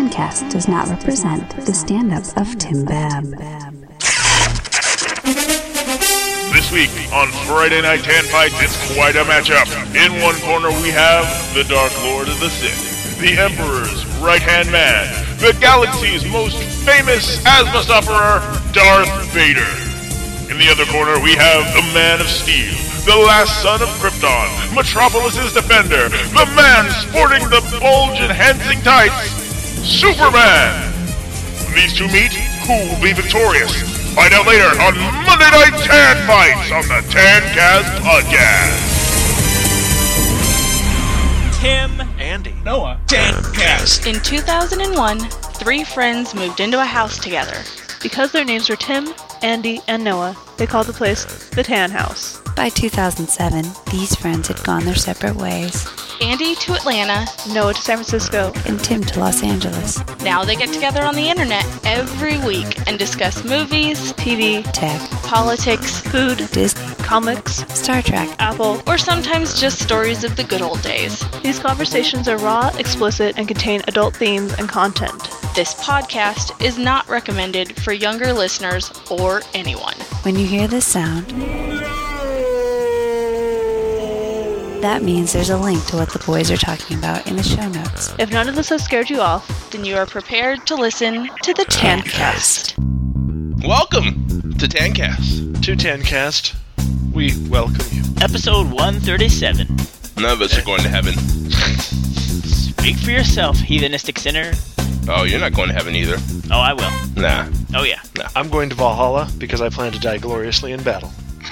Tancast does not represent the stand-up of Tim Babb. This week on Friday Night Tan Fights, it's quite a matchup. In one corner we have the Dark Lord of the Sith, the Emperor's right-hand man, the galaxy's most famous asthma sufferer, Darth Vader. In the other corner we have the Man of Steel, the last son of Krypton, Metropolis's defender, the man sporting the bulge-enhancing tights, Superman. When these two meet, who will be victorious? Find out later on Monday Night Tan Fights on the Tancast Podcast. Tim, Andy, Noah, Tancast. In 2001, three friends moved into a house together. Because their names were Tim, Andy, and Noah, they called the place the Tan House. By 2007, these friends had gone their separate ways. Andy to Atlanta, Noah to San Francisco, and Tim to Los Angeles. now they get together on the internet every week and discuss movies, TV, Tech, politics, food, Disney, comics, Star Trek, Apple. or sometimes just stories of the good old days. These conversations are raw, explicit, and contain adult themes and content. This podcast is not recommended for younger listeners or anyone. When you hear this sound, that means there's a link to what the boys are talking about in the show notes. If none of this has scared you off, Then you are prepared to listen to the Tancast. welcome to Tancast. To Tancast, we welcome you. Episode 137. None of us are going to heaven. Speak for yourself, heathenistic sinner. Oh, you're not going to heaven either. Oh, I will. Nah. Oh, yeah. I'm going to Valhalla because I plan to die gloriously in battle.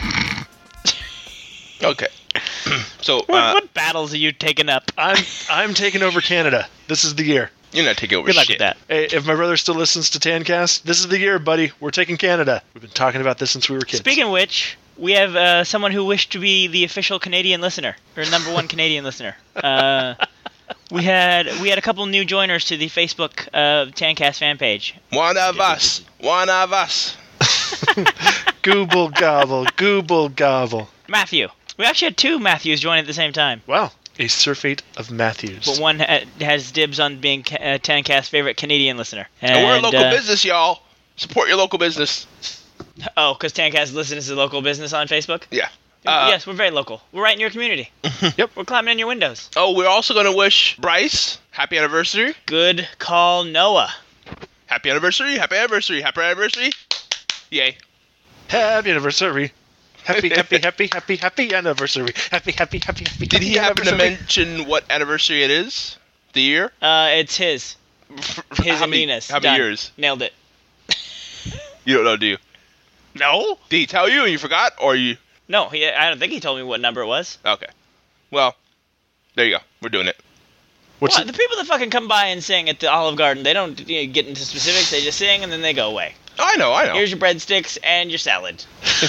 Okay. So, What battles are you taking up? I'm taking over Canada. This is the year. you're not taking over Good luck shit. with that. Hey, if my brother still listens to Tancast, this is the year, buddy. We're taking Canada. We've been talking about this since we were kids. Speaking of which, we have someone who wished to be the official Canadian listener, or number one Canadian listener. We had a couple new joiners to the Facebook Tancast fan page. One of us. One of us. Gooble gobble, gooble gobble. Matthew. We actually had two Matthews join at the same time. Wow, a surfeit of Matthews. But one has dibs on being Tancast's favorite Canadian listener. And we're a local business, y'all. Support your local business. Oh, because Tancast listens to local business on Facebook? Yeah. Yes, we're very local. We're right in your community. Yep. We're climbing in your windows. Oh, we're also going to wish Bryce happy anniversary. Good call, Noah. Happy anniversary. Happy anniversary. Happy anniversary. Yay. Happy anniversary. Happy, happy, happy, happy, happy anniversary. Happy, happy, happy, happy. Did he happen to mention what anniversary it is? The year? It's his. His How and many- Nina's. How many Done. years? Nailed it. You don't know, do you? No? Did he tell you and you forgot? Or you... No, I don't think he told me what number it was. Okay. Well, there you go. We're doing it. What's What? The people that fucking come by and sing at the Olive Garden, they don't get into specifics. They just sing and then they go away. Oh, I know. Here's your breadsticks and your salad.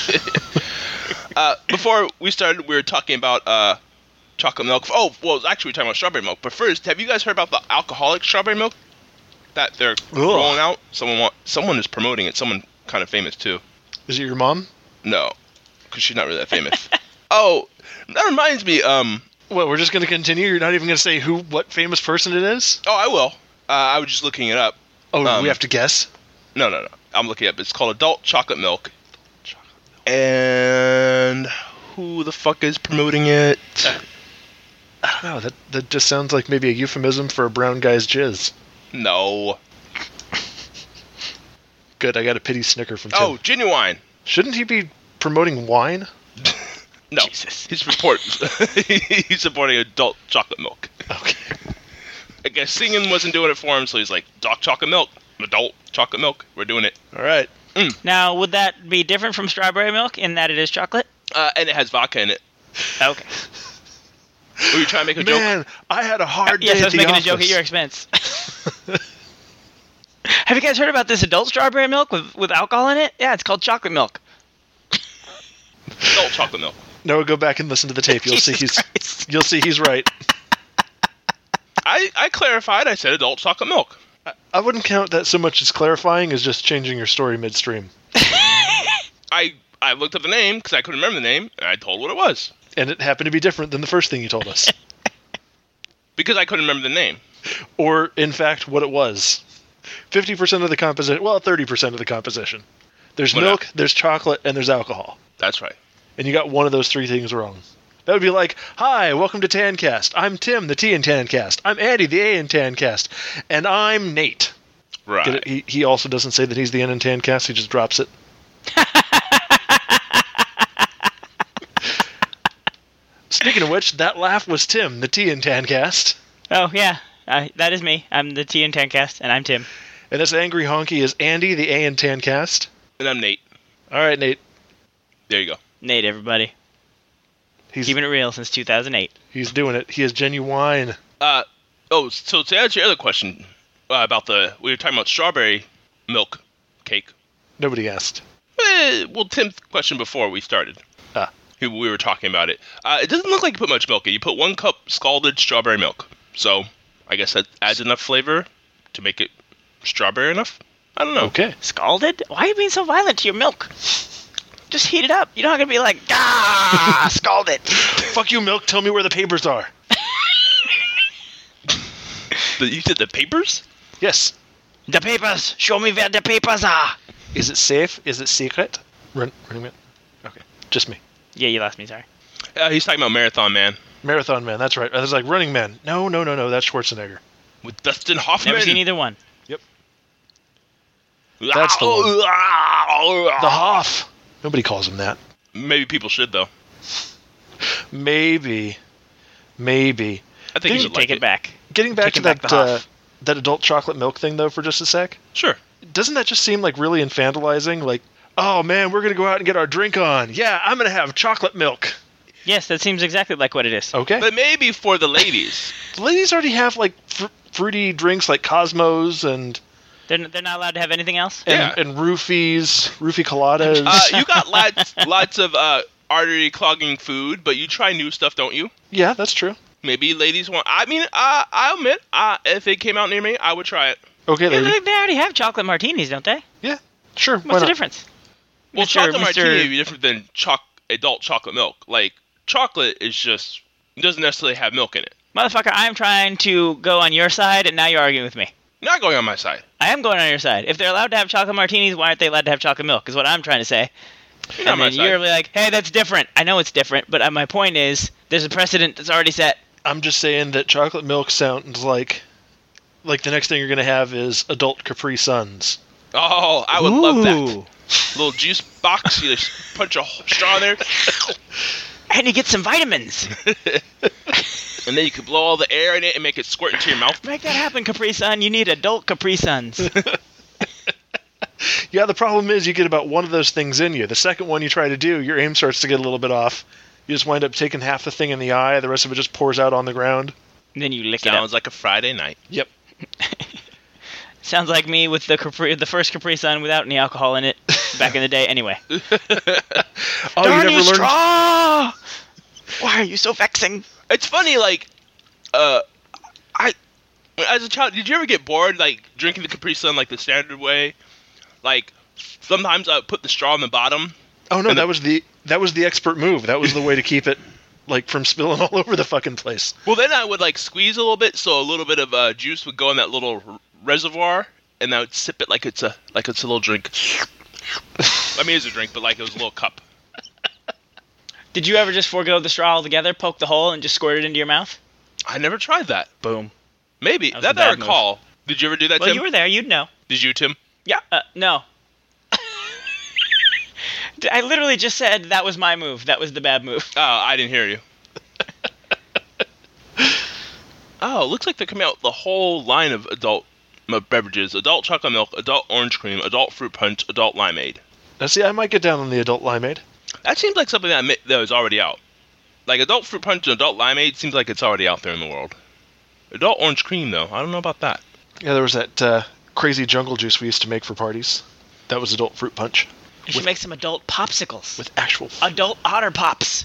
Before we started, we were talking about chocolate milk. Oh, well, actually, we were talking about strawberry milk. But first, have you guys heard about the alcoholic strawberry milk that they're rolling out? Someone is promoting it. Someone kind of famous too. Is it your mom? No, because she's not really that famous. Oh, that reminds me. Well, we're just going to continue? You're not even going to say what famous person it is? Oh, I will. I was just looking it up. Oh, we have to guess? No. I'm looking it up. It's called adult chocolate milk. And who the fuck is promoting it? I don't know. That just sounds like maybe a euphemism for a brown guy's jizz. No. Good, I got a pity snicker from Tim. Oh, Genuine. Shouldn't he be promoting wine? No. Jesus. He's supporting adult chocolate milk. Okay. I guess singing wasn't doing it for him, so he's like, adult chocolate milk. We're doing it. All right. Now, would that be different from strawberry milk in that it is chocolate? And it has vodka in it. Okay. Were you trying to make a joke? Man, I had a hard day Yes, I at was the making office. a joke at your expense. Have you guys heard about this adult strawberry milk with alcohol in it? Yeah, it's called chocolate milk. Adult chocolate milk. No, go back and listen to the tape. You'll see he's right. I clarified. I said adult chocolate milk. I wouldn't count that so much as clarifying as just changing your story midstream. I looked up the name because I couldn't remember the name, and I told what it was. And it happened to be different than the first thing you told us. Because I couldn't remember the name. Or, in fact, what it was. 50% of the composition, well, 30% of the composition. There's milk, there's chocolate, and there's alcohol. That's right. And you got one of those three things wrong. That would be like, hi, welcome to Tancast. I'm Tim, the T in Tancast. I'm Andy, the A in Tancast. And I'm Nate. Right. He also doesn't say that he's the N in Tancast, he just drops it. Speaking of which, that laugh was Tim, the T in Tancast. Oh, yeah. That is me. I'm the T in Tancast, and I'm Tim. And this angry honky is Andy, the A in Tancast. And I'm Nate. All right, Nate. There you go. Nate, everybody. He's Keeping it real since 2008. He's doing it. He is genuine. So to answer your other question about we were talking about strawberry milk cake. Nobody asked. Well, Tim's question before we started. Ah. We were talking about it. It doesn't look like you put much milk in. You put 1 cup scalded strawberry milk. So I guess that adds enough flavor to make it strawberry enough? I don't know. Okay. Scalded? Why are you being so violent to your milk? Just heat it up. You're not going to be like, scalded. Fuck you, milk. Tell me where the papers are. You did the papers? Yes. The papers. Show me where the papers are. Is it safe? Is it secret? Running Man? Okay. Just me. Yeah, you lost me, sorry. He's talking about Marathon Man. Marathon Man, that's right. I was like, Running Man. No, that's Schwarzenegger. With Dustin Hoffman. Never seen either one. Yep. That's the one. The Hoff. Nobody calls him that. Maybe people should, though. Maybe. I think you should take it back. Getting back to that adult chocolate milk thing, though, for just a sec. Sure. Doesn't that just seem like really infantilizing? Like, oh man, we're going to go out and get our drink on. Yeah, I'm going to have chocolate milk. Yes, that seems exactly like what it is. Okay. But maybe for the ladies. The ladies already have like fruity drinks like Cosmos and... They're not allowed to have anything else? And roofies, roofie coladas. You got lots of artery clogging food, but you try new stuff, don't you? Yeah, that's true. Maybe ladies want... I mean, I'll admit, if it came out near me, I would try it. Okay, yeah, lady. they already have chocolate martinis, don't they? Yeah, sure. What's the difference? Well, chocolate martini Mr. would be different than adult chocolate milk. Like, chocolate is just... It doesn't necessarily have milk in it. Motherfucker, I'm trying to go on your side, and now you're arguing with me. You're not going on my side. I am going on your side. If they're allowed to have chocolate martinis, why aren't they allowed to have chocolate milk, is what I'm trying to say. You're on my side. You're like, hey, that's different. I know it's different, but my point is, there's a precedent that's already set. I'm just saying that chocolate milk sounds like the next thing you're going to have is adult Capri Suns. Oh, I would love that. Little juice box, you just punch a straw in there. And you get some vitamins. And then you can blow all the air in it and make it squirt into your mouth. Make that happen, Capri Sun. You need adult Capri Suns. Yeah, the problem is you get about one of those things in you. The second one you try to do, your aim starts to get a little bit off. You just wind up taking half the thing in the eye. The rest of it just pours out on the ground. And then you lick it up. Sounds like a Friday night. Yep. Sounds like me with the first Capri Sun without any alcohol in it back in the day. Anyway. Darn you, straw! Why are you so vexing? It's funny, like, as a child, did you ever get bored, like, drinking the Capri Sun, like, the standard way? Like, sometimes I would put the straw in the bottom. Oh, no, that was the expert move. That was the way to keep it, like, from spilling all over the fucking place. Well, then I would, like, squeeze a little bit, so a little bit of juice would go in that little reservoir, and I would sip it like it's a little drink. I mean, it's a drink, but like it was a little cup. Did you ever just forego the straw altogether, poke the hole, and just squirt it into your mouth? I never tried that. Boom. Maybe. That I recall. Move. Did you ever do that, Well, Tim? you were there. You'd know. Did you, Tim? Yeah. No. I literally just said that was my move. That was the bad move. Oh, I didn't hear you. Oh, it looks like they're coming out with the whole line of adult beverages. Adult chocolate milk, adult orange cream, adult fruit punch, adult limeade. Now, see, I might get down on the adult limeade. That seems like something that was already out. Like, adult fruit punch and adult limeade seems like it's already out there in the world. Adult orange cream, though, I don't know about that. Yeah, there was that crazy jungle juice we used to make for parties. That was adult fruit punch. You should make some adult popsicles. With actual... Adult Otter Pops.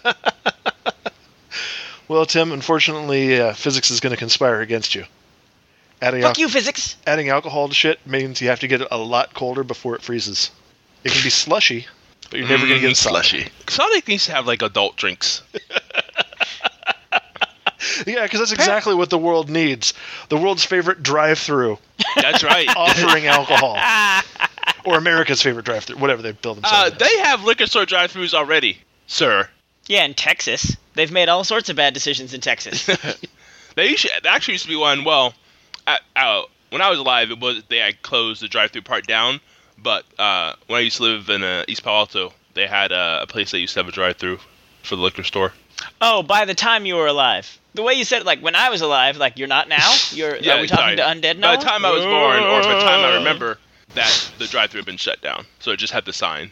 Well, Tim, unfortunately, physics is going to conspire against you. Fuck you, physics! Adding alcohol to shit means you have to get it a lot colder before it freezes. It can be slushy, but you're never going to get it slushy. Sonic needs to have, like, adult drinks. Yeah, because that's exactly what the world needs. The world's favorite drive-through That's right. offering alcohol. Or America's favorite drive-through, whatever they build themselves. They have liquor store drive-thrus already, sir. Yeah, in Texas. They've made all sorts of bad decisions in Texas. There actually used to be one. Well, when I was alive, they had closed the drive-through part down. But when I used to live in East Palo Alto, they had a place that used to have a drive-through for the liquor store. Oh, by the time you were alive. The way you said it, like, when I was alive, like, you're not now? Are we talking to undead now? By the time I was born, or by the time I remember, that the drive-through had been shut down. So it just had the sign.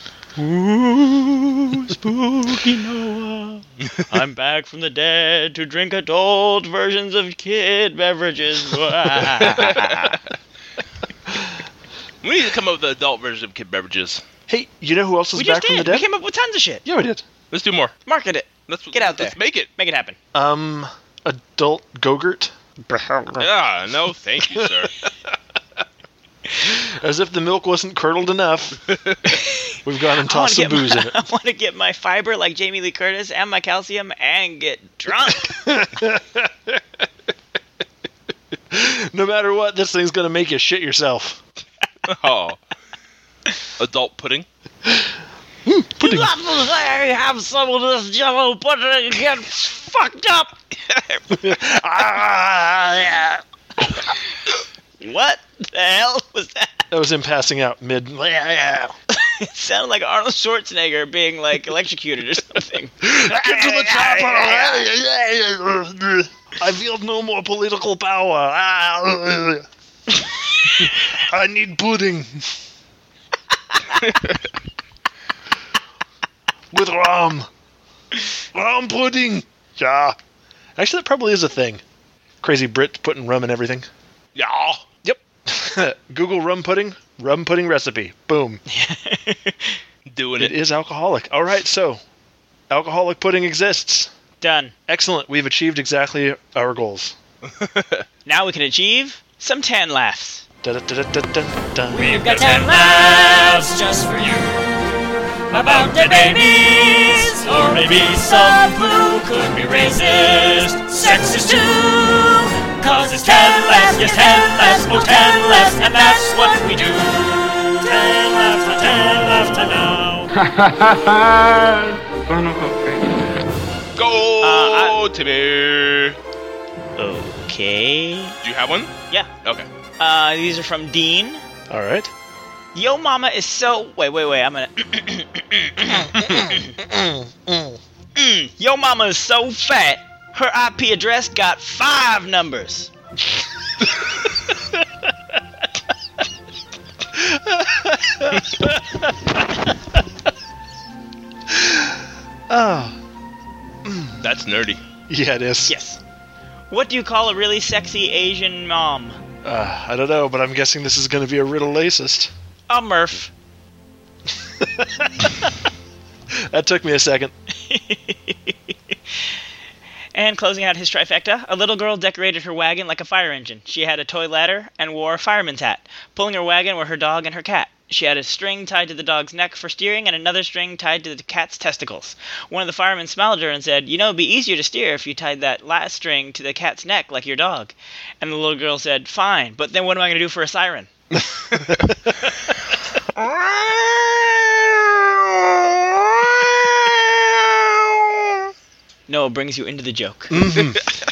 Ooh, spooky Noah. I'm back from the dead to drink adult versions of kid beverages. We need to come up with the adult version of kid beverages. Hey, you know who else is We back just from the did. dead? We came up with tons of shit. Yeah, we did. Let's do more. Market it. Get out there. Let's make it. Make it happen. Adult Go-Gurt. No, thank you, sir. As if the milk wasn't curdled enough. We've gone and tossed some booze in it. I want to get my fiber like Jamie Lee Curtis and my calcium and get drunk. No matter what, this thing's going to make you shit yourself. Oh. Adult pudding. Pudding. I have some of this Jello pudding and get fucked up. What the hell was that? That was him passing out mid. It sounded like Arnold Schwarzenegger being like electrocuted or something. Get to the chopper! I feel no more political power. I need pudding. With rum. Rum pudding. Yeah. Actually, that probably is a thing. Crazy Brit putting rum in everything. Yeah. Yep. Google rum pudding recipe. Boom. Doing It is alcoholic. All right, so alcoholic pudding exists. Done. Excellent. We've achieved exactly our goals. Now we can achieve some tan laughs. Da-da-da-da-da-da. We've got 10 laughs just for you about dead babies, or maybe some who could be racist, sexist too. Cause it's 10 laughs, yes 10 laughs, oh 10 laughs, and that's what we do. 10 laughs to now. Go, Timmy. Okay. Do you have one? Yeah. Okay. These are from Dean. All right. Yo mama is so... Wait, I'm gonna... Yo mama is so fat, her IP address got 5 numbers. Oh. That's nerdy. Yeah, it is. Yes. What do you call a really sexy Asian mom? I don't know, but I'm guessing this is going to be a riddle racist. A Murph. That took me a second. And closing out his trifecta, a little girl decorated her wagon like a fire engine. She had a toy ladder and wore a fireman's hat. Pulling her wagon were her dog and her cat. She had a string tied to the dog's neck for steering and another string tied to the cat's testicles. One of the firemen smiled at her and said, "You know, it'd be easier to steer if you tied that last string to the cat's neck like your dog." And the little girl said, "Fine, but then what am I going to do for a siren?" No, it brings you into the joke. Mm-hmm.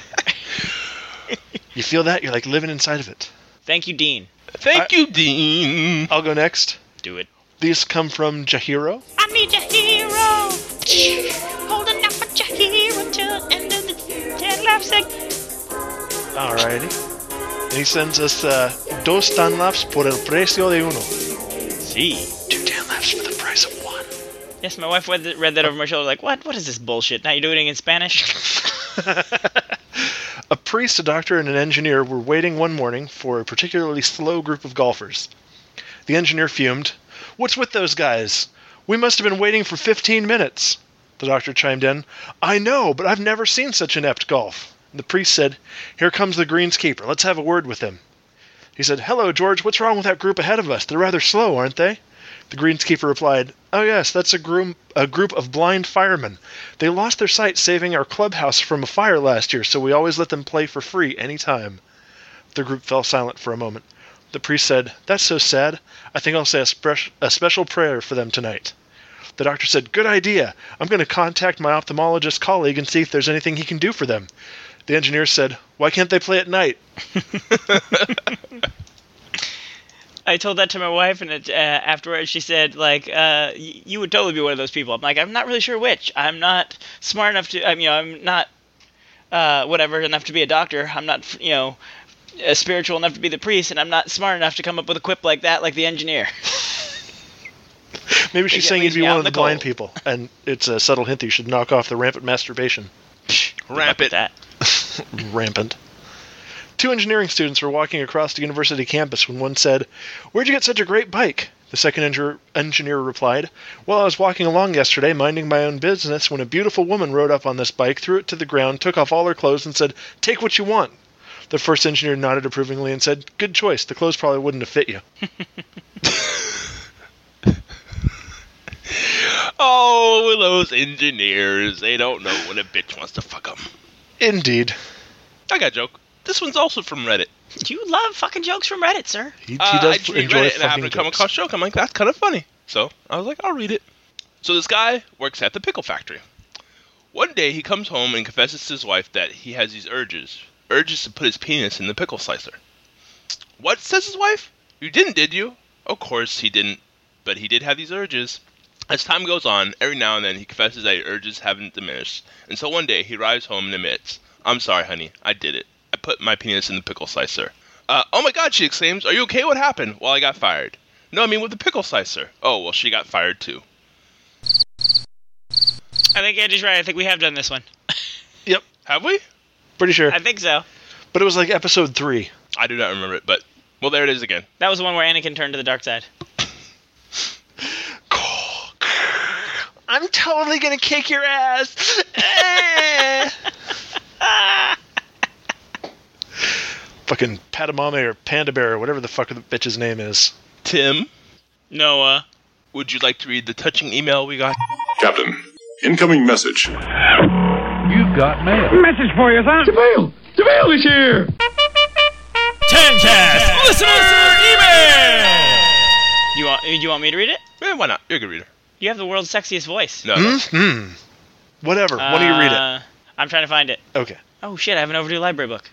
You feel that? You're like living inside of it. Thank you, Dean. Thank you, Dean. I'll go next. Do it. These come from Jahiro. I need your hero. Holding out for Jahiro till the end of the 10 laugh segment. Alrighty. And he sends us dos tan laughs por el precio de uno. See. 2 tan laughs for the price of 1. Yes, my wife read that over my shoulder like, what? What is this bullshit? Now you're doing it in Spanish? A priest, a doctor, and an engineer were waiting one morning for a particularly slow group of golfers. The engineer fumed. "What's with those guys? We must have been waiting for 15 minutes." The doctor chimed in. "I know, but I've never seen such inept golf." The priest said, "Here comes the greenskeeper. Let's have a word with him." He said, "Hello, George. What's wrong with that group ahead of us? They're rather slow, aren't they?" The greenskeeper replied, "Oh yes, that's a group of blind firemen. They lost their sight saving our clubhouse from a fire last year, so we always let them play for free any time." The group fell silent for a moment. The priest said, "That's so sad. I think I'll say a special prayer for them tonight." The doctor said, "Good idea. I'm going to contact my ophthalmologist colleague and see if there's anything he can do for them." The engineer said, "Why can't they play at night?" I told that to my wife, and afterwards she said, like, you would totally be one of those people. I'm like, I'm not really sure which. I'm not smart enough to, I'm not, whatever, enough to be a doctor. I'm not, spiritual enough to be the priest, and I'm not smart enough to come up with a quip like that, like the engineer. Maybe she's saying you'd be one of the blind people, and it's a subtle hint that you should knock off the rampant masturbation. Rampant. That. Rampant. 2 engineering students were walking across the university campus when one said, "Where'd you get such a great bike?" The second engineer replied, "Well, I was walking along yesterday, minding my own business, when a beautiful woman rode up on this bike, threw it to the ground, took off all her clothes, and said, 'Take what you want.'" The first engineer nodded approvingly and said, "Good choice. The clothes probably wouldn't have fit you." Oh, those engineers. They don't know when a bitch wants to fuck them. Indeed. I got a joke. This one's also from Reddit. You love fucking jokes from Reddit, sir. He I does read enjoy Reddit and I happened fucking to come jokes. across a joke. I'm like, that's kind of funny. So I was like, I'll read it. So this guy works at the pickle factory. One day he comes home and confesses to his wife that he has these urges to put his penis in the pickle slicer. "What?" says his wife. "You didn't, did you?" Of course he didn't, but he did have these urges. As time goes on, every now and then he confesses that his urges haven't diminished, and so one day he arrives home and admits, "I'm sorry, honey, I did it. I put my penis in the pickle slicer." "Oh my God," she exclaims, "are you okay? What happened?" "Well, I got fired." "No, I mean with the pickle slicer." "Oh, well, she got fired too." I think Andy's right. I think we have done this one. Yep. Have we? Pretty sure. I think so. But it was like episode 3. I do not remember it, but, well, there it is again. That was the one where Anakin turned to the dark side. I'm totally gonna kick your ass. Fucking Patamame or Panda Bear or whatever the fuck the bitch's name is. Tim, Noah. would you like to read the touching email we got? Captain, incoming message. You've got mail. Message for you, son. DeVale is here. Tancast listener email. You want me to read it? Yeah, why not? You're a good reader. You have the world's sexiest voice. No. Whatever. Why don't you read it? I'm trying to find it. Okay. Oh shit, I have an overdue library book.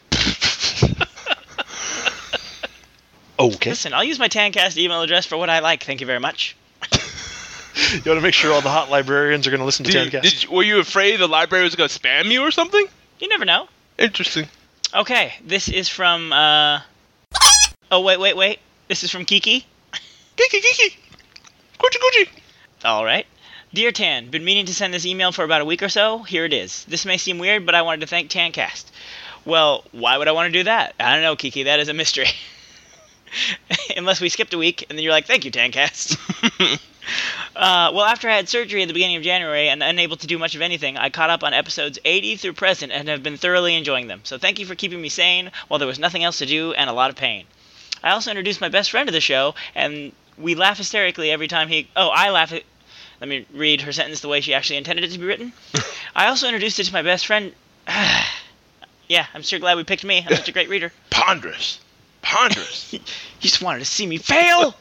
Okay. Listen, I'll use my Tancast email address for what I like, thank you very much. You want to make sure all the hot librarians are going to listen to Tancast? Were you afraid the library was going to spam you or something? You never know. Interesting. Okay, this is from, Oh, wait. This is from Kiki. Kiki. Coochie. Alright. Dear Tan, been meaning to send this email for about a week or so. Here it is. This may seem weird, but I wanted to thank Tancast. Well, why would I want to do that? I don't know, Kiki. That is a mystery. Unless we skipped a week, and then you're like, thank you, Tancast. Well, after I had surgery at the beginning of January and unable to do much of anything, I caught up on episodes 80 through present and have been thoroughly enjoying them. So thank you for keeping me sane while there was nothing else to do and a lot of pain. I also introduced my best friend to the show, and we laugh hysterically every time he... Let me read her sentence the way she actually intended it to be written. I also introduced it to my best friend... Yeah, I'm sure glad we picked me. I'm such a great reader. Ponderous. You just wanted to see me fail!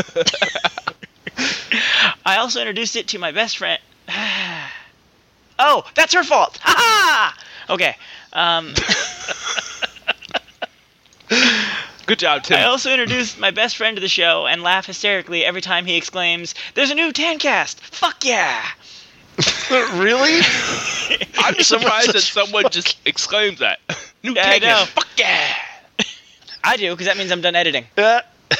I also introduced it to my best friend... Oh, that's her fault! Ha-ha! Okay. Good job, Tim. I also introduced my best friend to the show and laugh hysterically every time he exclaims, "There's a new Tancast! Fuck yeah!" Really? I'm surprised that someone just exclaims that. New Yeah, I know. Tancast! Fuck yeah! I do, because that means I'm done editing. Nice.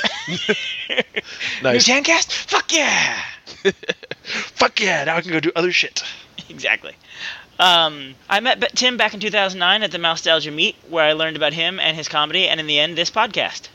New Tancast? Fuck yeah! Fuck yeah, now I can go do other shit. Exactly. I met Tim back in 2009 at the Mousetalgia Meet, where I learned about him and his comedy, and in the end, this podcast.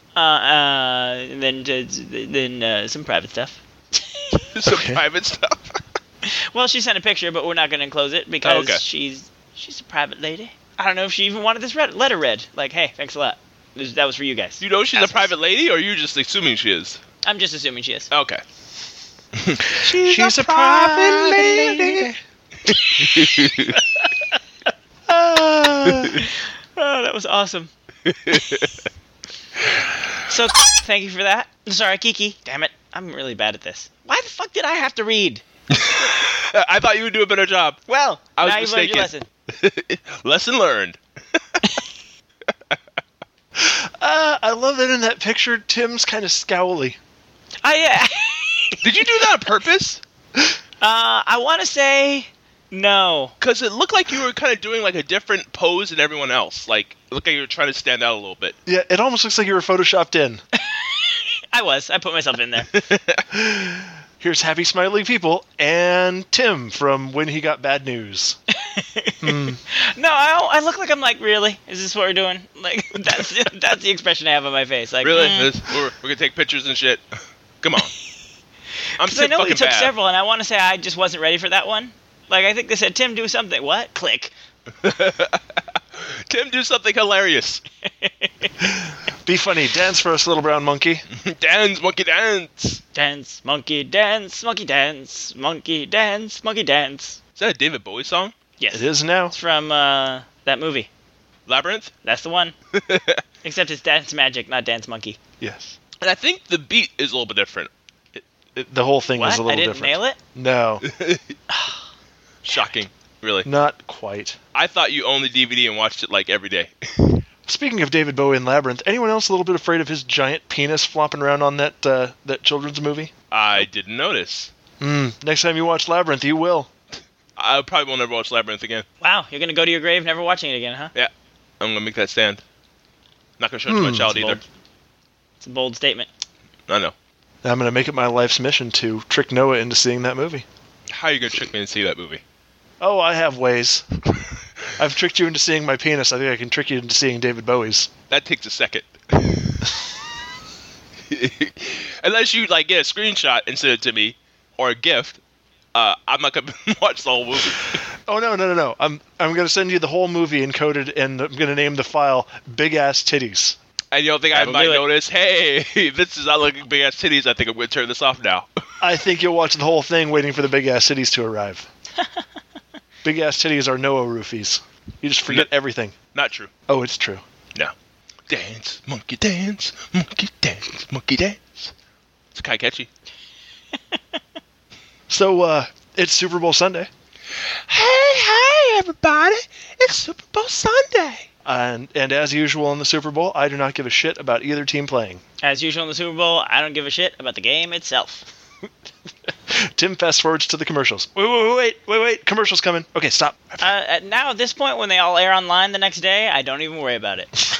Then some private stuff. Some private stuff? Well, she sent a picture, but we're not going to enclose it because she's a private lady. I don't know if she even wanted this letter read. Like, hey, thanks a lot. That was for you guys. You know she's a private lady, or are you just assuming she is? I'm just assuming she is. Okay. She's a private lady. Oh, that was awesome. So, thank you for that. Sorry, Kiki. Damn it. I'm really bad at this. Why the fuck did I have to read? I thought you would do a better job. Well, I was now you've learned your lesson. Lesson learned. I love that in that picture, Tim's kind of scowly. Yeah. Did you do that on purpose? I want to say no. Because it looked like you were kind of doing like a different pose than everyone else. Like, it looked like you were trying to stand out a little bit. Yeah, it almost looks like you were photoshopped in. I put myself in there. Here's happy, smiling people and Tim from When He Got Bad News. No, I look like I'm like, really? Is this what we're doing? Like, that's the expression I have on my face. Like, really? We're gonna take pictures and shit? Come on. I'm so I know we fucking took bad. several, and I want to say I just wasn't ready for that one. Like, I think they said, Tim, do something. What? Click. Tim, do something hilarious. Be funny. Dance for us, little brown monkey. Dance, monkey, dance. Dance, monkey, dance, monkey, dance, monkey, dance, monkey, dance. Is that a David Bowie song? Yes. It is now. It's from that movie. Labyrinth? That's the one. Except it's Dance Magic, not Dance Monkey. Yes. And I think the beat is a little bit different. The whole thing What? is a little I didn't different. nail it? No. Shocking. Really. Not quite. I thought you owned the DVD and watched it like every day. Speaking of David Bowie and Labyrinth, anyone else a little bit afraid of his giant penis flopping around on that children's movie? I didn't notice. Next time you watch Labyrinth, you will. I probably won't ever watch Labyrinth again. Wow, you're going to go to your grave never watching it again, huh? Yeah. I'm going to make that stand. Not going to show it to my child either. It's a bold statement. I know. I'm going to make it my life's mission to trick Noah into seeing that movie. How are you going to trick me into see that movie? Oh, I have ways. I've tricked you into seeing my penis. I think I can trick you into seeing David Bowie's. That takes a second. Unless you like get a screenshot and send it to me, or a gift, I'm not gonna watch the whole movie. Oh no! I'm gonna send you the whole movie encoded, and I'm gonna name the file "Big Ass Titties." And you don't think I might notice? Hey, this is not looking big ass titties. I think I'm gonna turn this off now. I think you'll watch the whole thing waiting for the big ass titties to arrive. Big ass titties are Noah roofies. You just forget everything. Not true. Oh, it's true. No. Dance, monkey dance, monkey dance, monkey dance. It's kind of catchy. So, it's Super Bowl Sunday. Hey, everybody! It's Super Bowl Sunday. And as usual in the Super Bowl, I do not give a shit about either team playing. As usual in the Super Bowl, I don't give a shit about the game itself. Tim fast forwards to the commercials. Wait. Commercial's coming. Okay, stop. Now, at this point, when they all air online the next day, I don't even worry about it.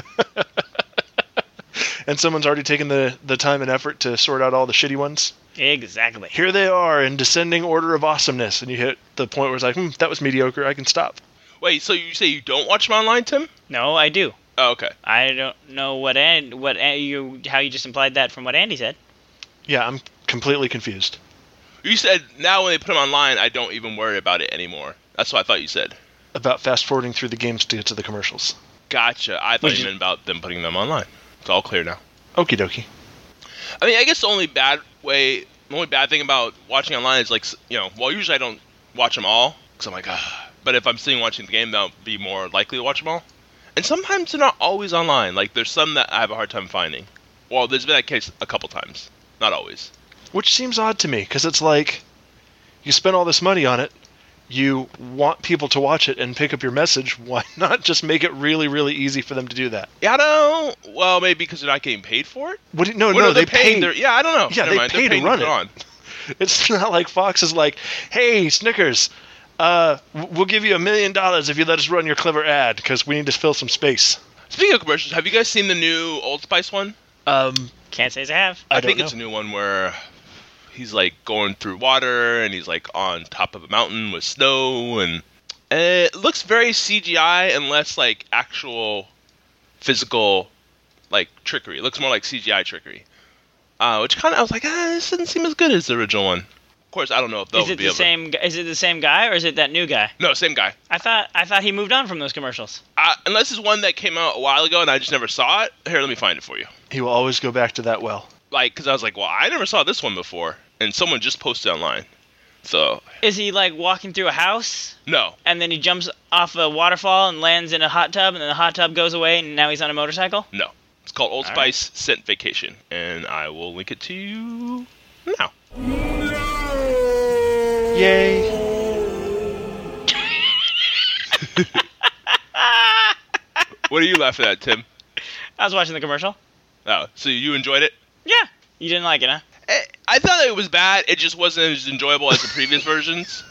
And someone's already taken the time and effort to sort out all the shitty ones. Exactly. Here they are in descending order of awesomeness, and you hit the point where it's like, that was mediocre, I can stop. Wait, so you say you don't watch them online, Tim? No, I do. Oh, okay. I don't know how you just implied that from what Andy said. Yeah, I'm completely confused. You said now when they put them online, I don't even worry about it anymore. That's what I thought you said. About fast forwarding through the games to get to the commercials. Gotcha. I thought you meant about them putting them online. It's all clear now. Okie dokie. I mean, I guess the only bad thing about watching online is like, usually I don't watch them all because I'm like, but if I'm sitting watching the game, that'll be more likely to watch them all. And sometimes they're not always online. Like, there's some that I have a hard time finding. Well, there's been that case a couple times. Not always. Which seems odd to me, because it's like, you spend all this money on it, you want people to watch it and pick up your message, why not just make it really, really easy for them to do that? Yeah, I don't know. Well, maybe because they're not getting paid for it? No, they paid. Yeah, I don't know. Yeah, they paid to run it. It's not like Fox is like, hey, Snickers, we'll give you $1 million if you let us run your clever ad, because we need to fill some space. Speaking of commercials, have you guys seen the new Old Spice one? Can't say as I have. I think it's a new one where he's like going through water and he's like on top of a mountain with snow, and it looks very CGI and less like actual physical like trickery. It looks more like CGI trickery, which kind of I was like, this doesn't seem as good as the original one. Of course, I don't know if they'll be able to. Is it the same guy or is it that new guy? No, same guy. I thought he moved on from those commercials. Unless it's one that came out a while ago and I just never saw it. Here, let me find it for you. He will always go back to that well. Like, because I was like, well, I never saw this one before. and someone just posted online. So Is he like walking through a house? no, And then he jumps off a waterfall and lands in a hot tub, and then the hot tub goes away, and now he's on a motorcycle? no. It's called Old All Spice Scent Vacation, and I will link it to you now. Yay. What are you laughing at, Tim? I was watching the commercial. Oh, so you enjoyed it? Yeah. You didn't like it, huh? I thought it was bad. It just wasn't as enjoyable as the previous versions.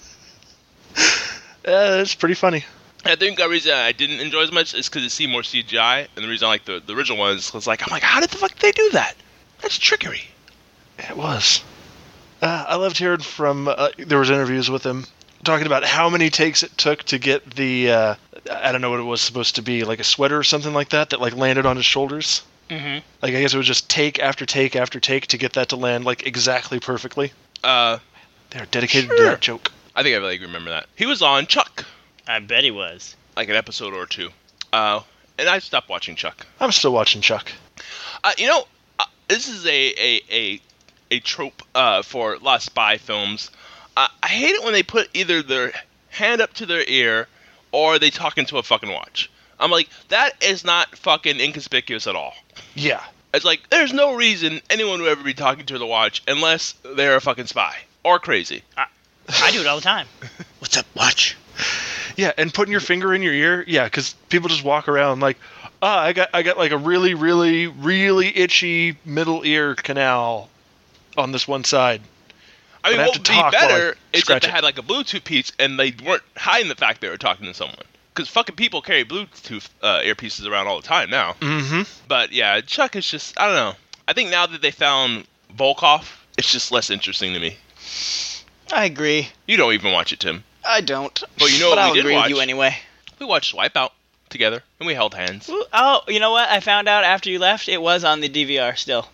It's pretty funny. I think the reason I didn't enjoy as much is because it seemed more CGI, and the reason I like the original ones was like, I'm like, how did the fuck did they do that? That's trickery. It was. I loved hearing from, there was interviews with him talking about how many takes it took to get the, I don't know what it was supposed to be, like a sweater or something like that like landed on his shoulders. Mm-hmm. Like, I guess it was just take after take after take to get that to land, like, exactly perfectly. They're dedicated to that joke. I think I really remember that. He was on Chuck. I bet he was. Like an episode or two. And I stopped watching Chuck. I'm still watching Chuck. This is a trope for a lot of spy films. I hate it when they put either their hand up to their ear or they talk into a fucking watch. I'm like, that is not fucking inconspicuous at all. Yeah. It's like, there's no reason anyone would ever be talking to the watch unless they're a fucking spy. Or crazy. I do it all the time. What's up, watch? Yeah, and putting your finger in your ear, yeah, because people just walk around like, I got like a really, really, really itchy middle ear canal on this one side. I mean, But I have what to would be talk while I better is if scratch they it. had like a Bluetooth piece and they weren't hiding the fact they were talking to someone. Because fucking people carry Bluetooth earpieces around all the time now. Mm-hmm. But yeah, Chuck is just, I don't know. I think now that they found Volkov, it's just less interesting to me. I agree. You don't even watch it, Tim. I don't. But you know but what I'll we did agree watch? with you anyway. We watched Wipeout together, and we held hands. Ooh, oh, you know what? I found out after you left, it was on the DVR still.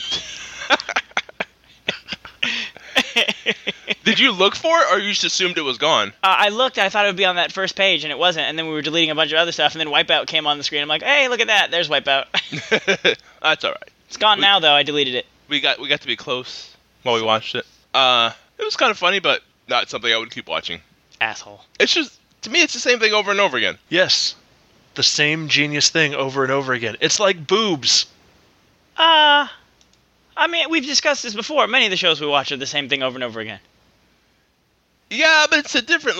Did you look for it, or you just assumed it was gone? I looked, I thought it would be on that first page, and it wasn't, and then we were deleting a bunch of other stuff, and then Wipeout came on the screen. I'm like, hey, look at that, there's Wipeout. That's all right. It's gone now, though. I deleted it. We got to be close while we watched it. It was kind of funny, but not something I would keep watching. Asshole. It's just, to me, it's the same thing over and over again. Yes. The same genius thing over and over again. It's like boobs. I mean, we've discussed this before. Many of the shows we watch are the same thing over and over again. Yeah, but it's a different,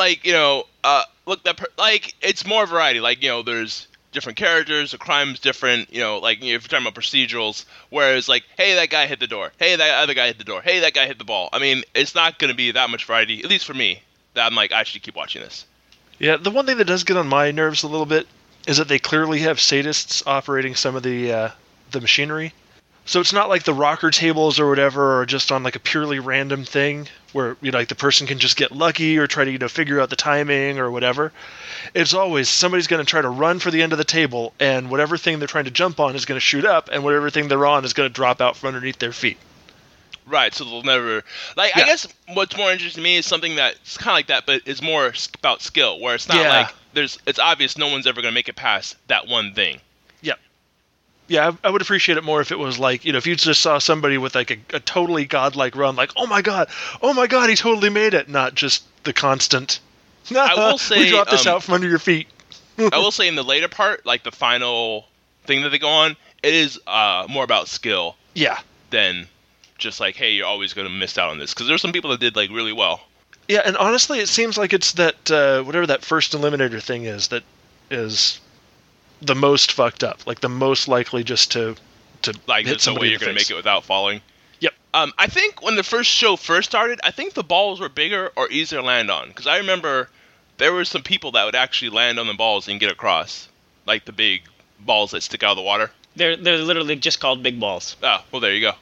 it's more variety. Like, there's different characters, the crime's different, if you're talking about procedurals, whereas, like, hey, that guy hit the door. Hey, that other guy hit the door. Hey, that guy hit the ball. I mean, it's not going to be that much variety, at least for me, that I'm like, I should keep watching this. Yeah, the one thing that does get on my nerves a little bit is that they clearly have sadists operating some of the machinery. So it's not like the rocker tables or whatever are just on like a purely random thing where like the person can just get lucky or try to figure out the timing or whatever. It's always somebody's going to try to run for the end of the table, and whatever thing they're trying to jump on is going to shoot up, and whatever thing they're on is going to drop out from underneath their feet. Right, so they'll never... I guess what's more interesting to me is something that's kind of like that, but is more about skill, where it's not like it's obvious no one's ever going to make it past that one thing. Yeah, I would appreciate it more if it was like, if you just saw somebody with like a totally godlike run, like, oh my god, he totally made it, not just the constant, I will say, we dropped this out from under your feet. I will say in the later part, like the final thing that they go on, it is more about skill. Yeah. Than just like, hey, you're always going to miss out on this. Because there's some people that did like really well. Yeah, and honestly, it seems like it's that, whatever that first eliminator thing is, that is the most fucked up, like the most likely just to like hit there's no way somebody you're in the going to face. make it without falling. Yep. I think when the first show first started, I think the balls were bigger or easier to land on, because I remember there were some people that would actually land on the balls and get across, like the big balls that stick out of the water. They're literally just called big balls. Oh, well, there you go.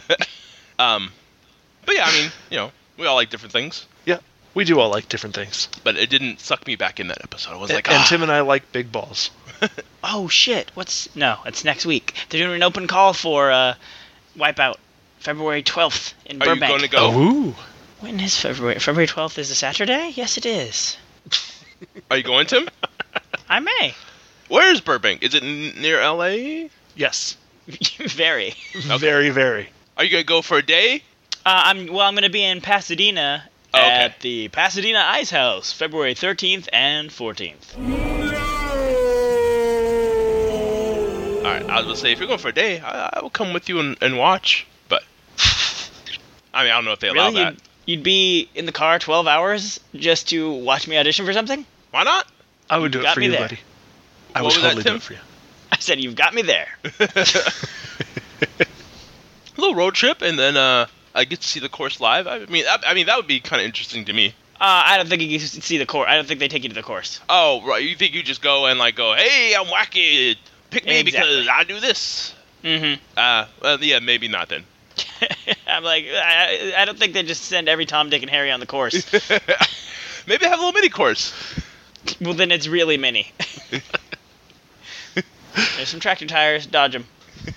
But yeah, I mean, we all like different things. Yeah, we do all like different things. But it didn't suck me back in that episode. I was like, and Tim and I like big balls. Oh shit! No, it's next week. They're doing an open call for Wipeout, February 12th in Burbank. Are you going to go? Ooh. When is February? February 12th is a Saturday? Yes, it is. Are you going, Tim? I may. Where is Burbank? Is it near L.A.? Yes. Very. Okay. Very, very. Are you going to go for a day? I'm going to be in Pasadena at the Pasadena Ice House, February 13th and 14th. All right, I was gonna say if you're going for a day, I will come with you and watch. But I mean, I don't know if they allow that. You'd be in the car 12 hours just to watch me audition for something? Why not? I would do it for you, buddy. I would totally do it for you. I said you've got me there. A little road trip, and then I get to see the course live. I mean, that would be kind of interesting to me. I don't think you can see the course. I don't think they take you to the course. Oh, right. You think you just go and go, hey, I'm wacky. Pick me because I do this. Mm-hmm. Well, yeah, maybe not then. I'm like, I don't think they just send every Tom, Dick, and Harry on the course. Maybe have a little mini course. Well, then it's really mini. There's some tractor tires. Dodge them.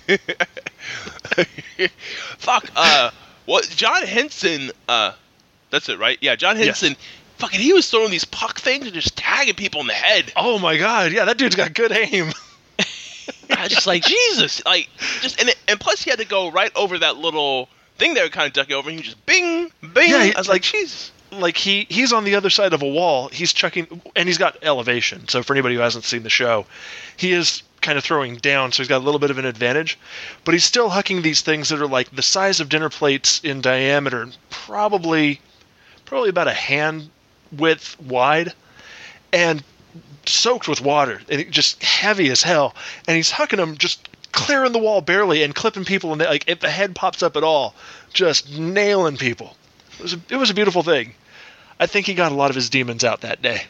Fuck. What? John Henson. That's it, right? Yeah, John Henson. Yes. Fucking, he was throwing these puck things and just tagging people in the head. Oh my god! Yeah, that dude's got good aim. I was just like, Jesus, and plus he had to go right over that little thing they were kind of ducking over, and he just bing, bing. Yeah, I was like, Jesus. Like he's on the other side of a wall. He's chucking, and he's got elevation. So for anybody who hasn't seen the show, he is kind of throwing down, so he's got a little bit of an advantage. But he's still hucking these things that are like the size of dinner plates in diameter, probably about a hand width wide, and soaked with water, and just heavy as hell. And he's hucking them, just clearing the wall barely, and clipping people, and like if the head pops up at all, just nailing people. It was a beautiful thing. I think he got a lot of his demons out that day.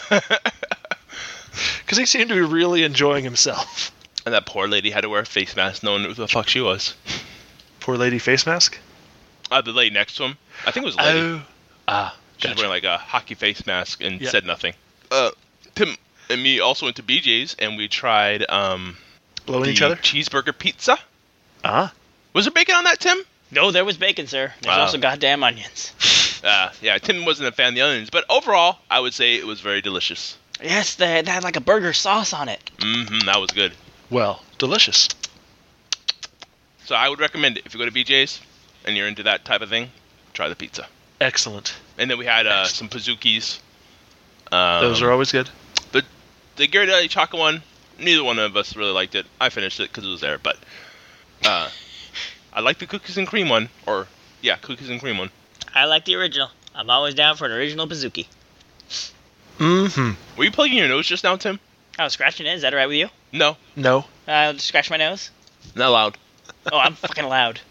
Because he seemed to be really enjoying himself. And that poor lady had to wear a face mask knowing who the fuck she was. Poor lady face mask? The lady next to him. I think it was a lady. She was gotcha. wearing a hockey face mask and said nothing. Tim and me also went to BJ's and we tried blowing each other? Cheeseburger pizza. Was there bacon on that, Tim? No, there was bacon, sir. There's also goddamn onions. Yeah, Tim wasn't a fan of the onions, but overall, I would say it was very delicious. Yes, they had like a burger sauce on it. Mm-hmm, that was good. Well, delicious. So I would recommend it. If you go to BJ's and you're into that type of thing, try the pizza. Excellent. And then we had some Pazookies. Those are always good. But the Ghirardelli chocolate one, neither one of us really liked it. I finished it because it was there, but I like the cookies and cream one. Cookies and cream one. I like the original. I'm always down for an original Pazookie. Mm-hmm. Were you plugging your nose just now, Tim? I was scratching it. Is that all right with you? No. Scratch my nose? Not loud. Oh, I'm fucking loud.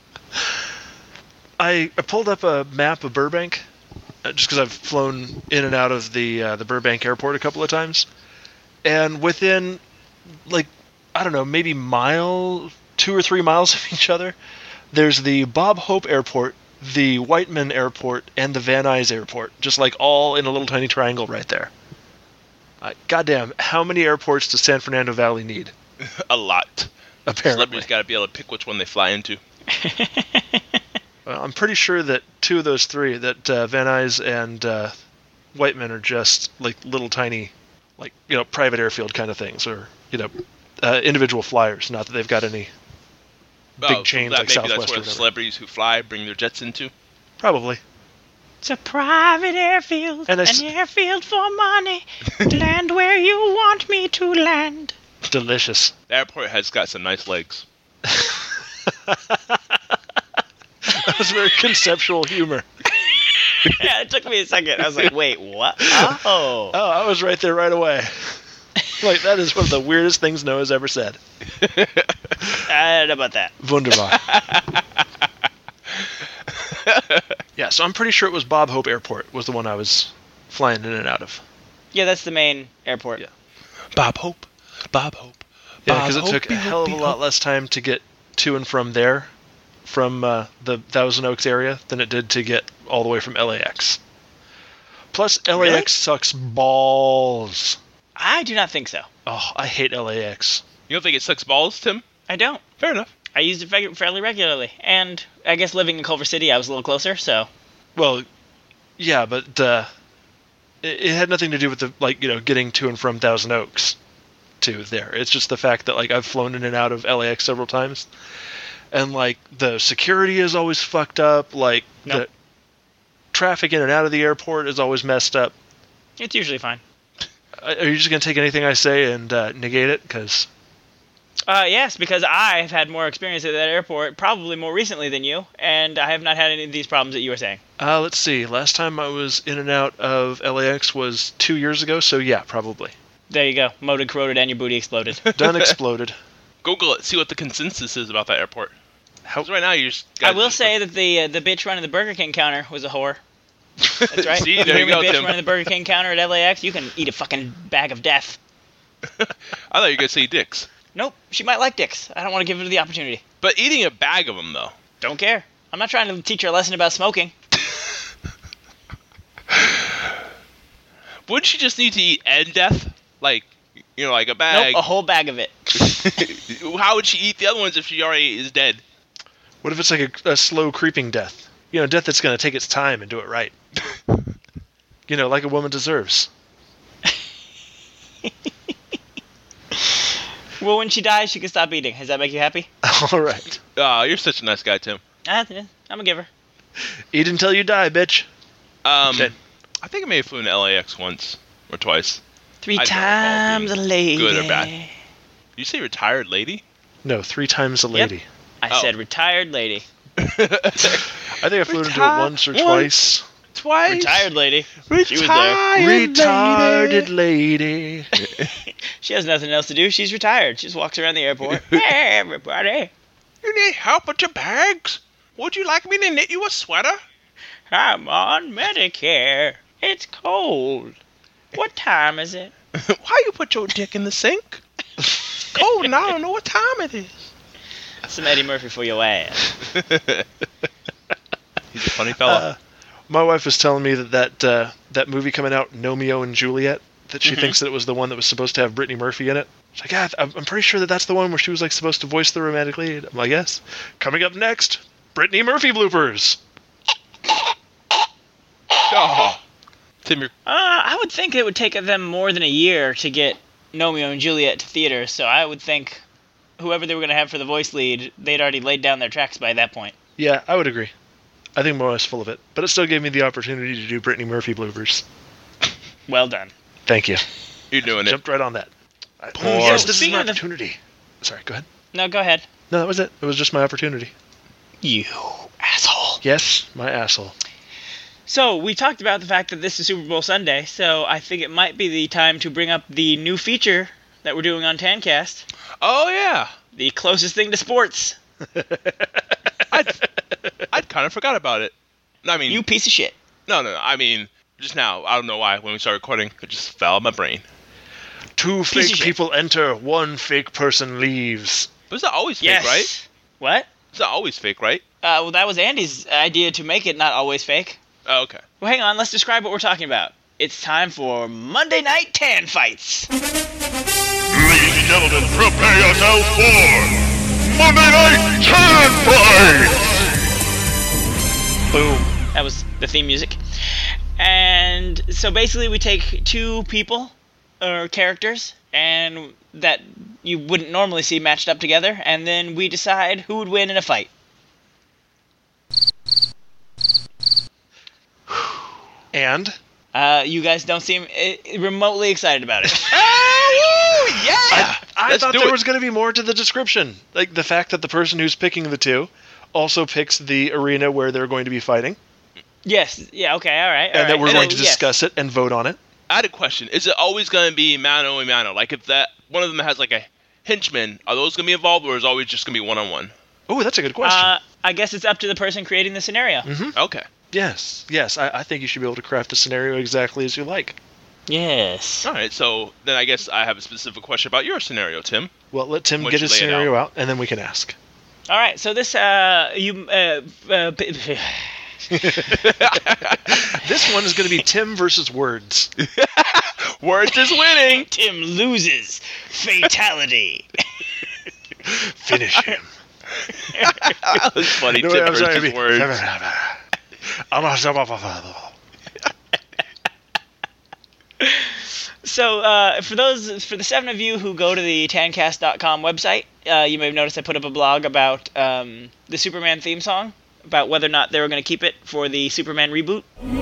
I pulled up a map of Burbank, just because I've flown in and out of the Burbank airport a couple of times. And within, maybe 2 or 3 miles of each other, there's the Bob Hope Airport, the Whiteman Airport, and the Van Nuys Airport, just all in a little tiny triangle right there. Goddamn, how many airports does San Fernando Valley need? A lot. Apparently. Celebrities got to be able to pick which one they fly into. Well, I'm pretty sure that 2 of those 3, that Van Nuys and Whiteman, are just little tiny, private airfield kind of things, or individual flyers. Not that they've got any big chains like Southwest. Maybe that's where the celebrities who fly bring their jets into. Probably. It's a private airfield, an airfield for money, land where you want me to land. Delicious. The airport has got some nice legs. That was very conceptual humor. Yeah, it took me a second. I was like, wait, what? Oh, I was right there right away. That is one of the weirdest things Noah's ever said. I don't know about that. Wunderbar. Yeah, so I'm pretty sure it was Bob Hope Airport was the one I was flying in and out of. Yeah, that's the main airport. Yeah. Bob Hope. Yeah, because it took a hell of a lot less time to get to and from there, from the Thousand Oaks area, than it did to get all the way from LAX. Plus, LAX sucks balls. I do not think so. Oh, I hate LAX. You don't think it sucks balls, Tim? I don't. Fair enough. I used it fairly regularly, and I guess living in Culver City, I was a little closer, so... Well, yeah, but it had nothing to do with getting to and from Thousand Oaks to there. It's just the fact that I've flown in and out of LAX several times, And, like, the security is always fucked up. Like, the traffic in and out of the airport is always messed up. It's usually fine. Are you just going to take anything I say and negate it? Yes, because I have had more experience at that airport, probably more recently than you, and I have not had any of these problems that you were saying. Let's see. Last time I was in and out of LAX was 2 years ago, so yeah, probably. There you go. Motor corroded and your booty exploded. Done exploded. Google it. See what the consensus is about that airport. How's right now? I will say that the bitch running the Burger King counter was a whore. That's right. See, there you go, bitch Tim. running the Burger King counter at LAX, you can eat a fucking bag of death. I thought you were going to say dicks. Nope, she might like dicks. I don't want to give her the opportunity. But eating a bag of them, though. Don't care. I'm not trying to teach her a lesson about smoking. Wouldn't she just need to eat and death? Like, like a bag? Nope, a whole bag of it. How would she eat the other ones if she already is dead? What if it's like a slow creeping death? Death that's going to take its time and do it right. Like a woman deserves. Well, when she dies, she can stop eating. Does that make you happy? All right. You're such a nice guy, Tim. I'm a giver. Eat until you die, bitch. I think I may have flown to LAX once or twice. 3 times a lady. Good or bad. You say retired lady? No, 3 times a lady. Yep. I said retired lady. I think I flew into it once or twice. Twice. Retired lady. She was there. Retarded lady. She has nothing else to do. She's retired. She just walks around the airport. Hey, everybody. You need help with your bags? Would you like me to knit you a sweater? I'm on Medicare. It's cold. What time is it? Why you put your dick in the sink? Cold and I don't know what time it is. Some Eddie Murphy for your ass. He's a funny fella. My wife was telling me that movie coming out, Romeo and Juliet, that she thinks that it was the one that was supposed to have Brittany Murphy in it. She's like, yeah, I'm pretty sure that's the one where she was like supposed to voice the romantic lead. I'm like, yes. Coming up next, Brittany Murphy bloopers. Oh. Tim, I would think it would take them more than a year to get Romeo and Juliet to theaters, so I would think whoever they were going to have for the voice lead, they'd already laid down their tracks by that point. Yeah, I would agree. I think Moa's full of it, but it still gave me the opportunity to do Brittany Murphy bloopers. Well done. Thank you. You're doing it. Jumped right on that. Yes, this is my opportunity. Sorry, go ahead. No, go ahead. No, that was it. It was just my opportunity. You asshole. Yes, my asshole. So, we talked about the fact that this is Super Bowl Sunday, so I think it might be the time to bring up the new feature that we're doing on Tancast. Oh, yeah. The closest thing to sports. I'd kind of forgot about it. I mean, you piece of shit. No. I mean, just now, I don't know why, when we started recording, it just fell out of my brain. 2 fake people enter, 1 fake person leaves. But it's not always fake, right? What? It's not always fake, right? Well, that was Andy's idea to make it not always fake. Oh, okay. Well, hang on. Let's describe what we're talking about. It's time for Monday Night Tan Fights. Ladies and gentlemen, prepare yourselves for Monday Night Tan Fights! Boom. That was the theme music. And so basically we take 2 people, or characters, and that you wouldn't normally see matched up together, and then we decide who would win in a fight. And? You guys don't seem remotely excited about it. Oh, yeah! I thought there was going to be more to the description. Like the fact that the person who's picking the 2 also picks the arena where they're going to be fighting. Yes. Yeah, okay, all right. And that we're going to discuss it and vote on it. I had a question. Is it always going to be mano a mano? Like if that one of them has like a henchman, are those going to be involved or is it always just going to be one-on-one? Oh, that's a good question. I guess it's up to the person creating the scenario. Mm-hmm. Okay. Yes. I think you should be able to craft a scenario exactly as you like. Yes. All right, so then I guess I have a specific question about your scenario, Tim. Well, let Tim get his scenario out, and then we can ask. All right, so this, This one is going to be Tim versus Words. Words is winning. Tim loses. Fatality. Finish him. That was funny. No, Tim versus Words. So, for the 7 of you who go to the tancast.com website, you may have noticed I put up a blog about the Superman theme song, about whether or not they were going to keep it for the Superman reboot.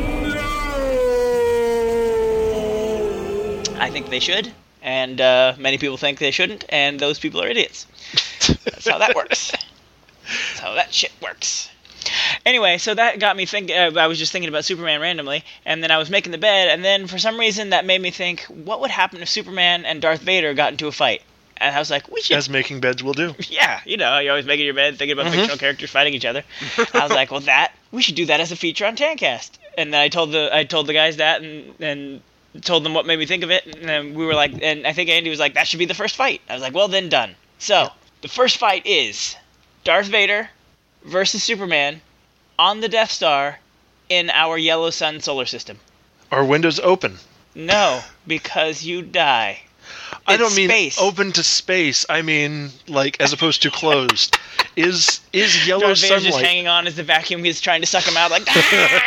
I think they should, and many people think they shouldn't, and those people are idiots. That's how that works. That's how that shit works. Anyway, so that got me thinking. I was just thinking about Superman randomly, and then I was making the bed, and then for some reason that made me think, what would happen if Superman and Darth Vader got into a fight? And I was like, we should... As making beds will do. Yeah, you're always making your bed, thinking about fictional characters fighting each other. I was like, well, we should do that as a feature on Tancast. And then I told the guys that, and told them what made me think of it, and then we were like, and I think Andy was like, that should be the first fight. I was like, well, then done. So, the first fight is Darth Vader versus Superman on the Death Star in our yellow sun solar system. Are windows open? No, because you die. I don't mean space. Open to space. I mean, like, as opposed to closed. Is yellow Darth Vader's sunlight... just hanging on as the vacuum is trying to suck him out, like...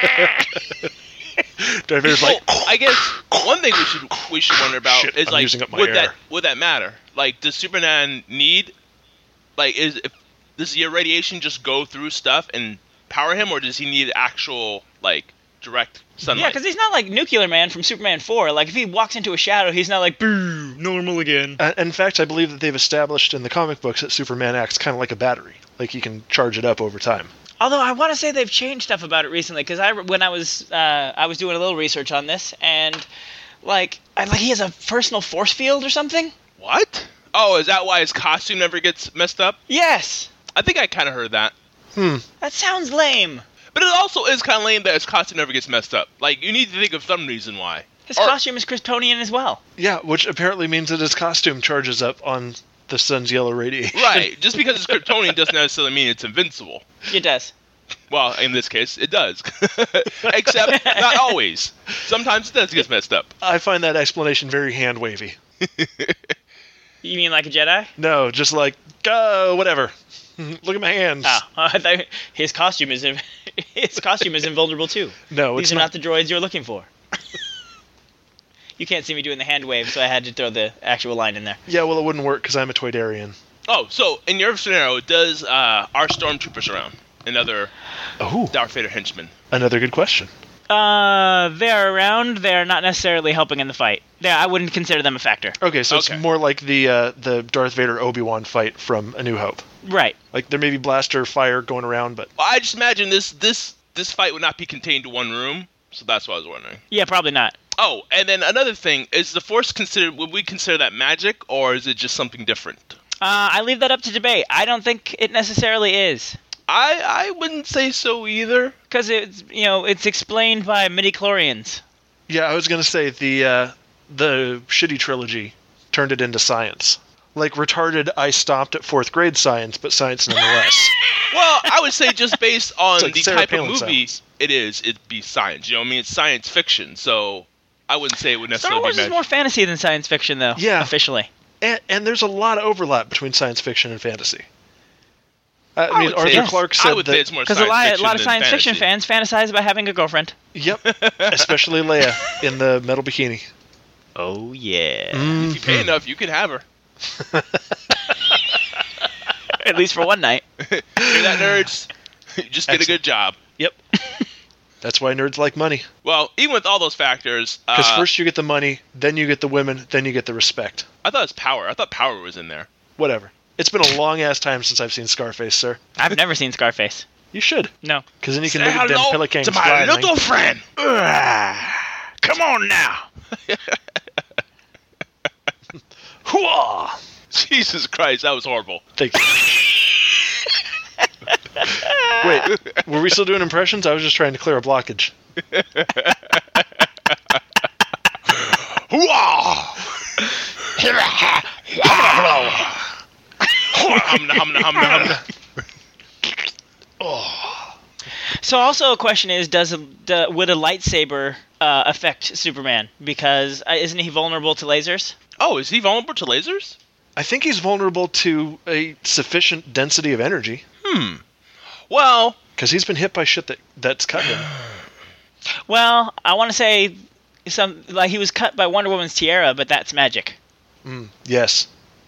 Darth Vader's like... I guess one thing we should wonder about is, I'm like, using up my air. would that matter? Like, does Superman need... Like, does the irradiation just go through stuff and power him, or does he need actual, like, direct sunlight? Yeah, because he's not like Nuclear Man from Superman 4. Like, if he walks into a shadow, he's not like, boo, normal again. In fact, I believe that they've established in the comic books that Superman acts kind of like a battery. Like, he can charge it up over time. Although, I want to say they've changed stuff about it recently, because when I was doing a little research on this, and, like he has a personal force field or something? What? Oh, is that why his costume never gets messed up? Yes! I think I kind of heard that. That sounds lame. But it also is kind of lame that his costume never gets messed up. Like, you need to think of some reason why. His costume is Kryptonian as well. Yeah, which apparently means that his costume charges up on the sun's yellow radiation. Right. Just because it's Kryptonian doesn't necessarily mean it's invincible. It does. Well, in this case, it does. Except, not always. Sometimes it does get messed up. I find that explanation very hand-wavy. You mean like a Jedi? No, just like, whatever. Look at my hands. Oh, I thought his costume is invulnerable too. No, These are not the droids you're looking for. You can't see me doing the hand wave, so I had to throw the actual line in there. Yeah, well, it wouldn't work because I'm a Toydarian. Oh, so in your scenario, does our stormtroopers around? Another Darth Vader henchman. Another good question. They're around. They're not necessarily helping in the fight. I wouldn't consider them a factor. Okay, so it's more like the Darth Vader Obi-Wan fight from A New Hope. Right. Like there may be blaster fire going around, but well, I just imagine this fight would not be contained to one room, so that's what I was wondering. Yeah, probably not. Oh, and then another thing, is the Force would we consider that magic, or is it just something different? I leave that up to debate. I don't think it necessarily is. I wouldn't say so either. Because it's explained by midichlorians. Yeah, I was gonna say the shitty trilogy turned it into science. Like retarded, I stopped at 4th grade science, but science nonetheless. Well, I would say just based on like the Sarah type Palin of movie it'd be science. You know what I mean? It's science fiction, so I wouldn't say it would necessarily Star Wars be is more fantasy than science fiction, though. Yeah. Officially. And there's a lot of overlap between science fiction and fantasy. I mean, Arthur Clarke said that... It's more because a lot of science fiction fans fantasize about having a girlfriend. Yep. Especially Leia in the metal bikini. Oh, yeah. If you pay enough, you can have her. At least for one night. Hear that, nerds? Just get a good job. Yep. That's why nerds like money. Well, even with all those factors... Because first you get the money, then you get the women, then you get the respect. I thought it was power. I thought power was in there. Whatever. It's been a long-ass time since I've seen Scarface, sir. I've never seen Scarface. You should. No. Because then you can Say look at them hello Pelicans to my flying. little friend. Come on now. Hooah! Jesus Christ, that was horrible. Thank you. Wait, were we still doing impressions? I was just trying to clear a blockage. Hooah! So also a question is, would a lightsaber affect Superman? Because isn't he vulnerable to lasers? Oh, is he vulnerable to lasers? I think he's vulnerable to a sufficient density of energy. Well... Because he's been hit by shit that's cut him. Well, I want to say he was cut by Wonder Woman's tiara, but that's magic. Yes.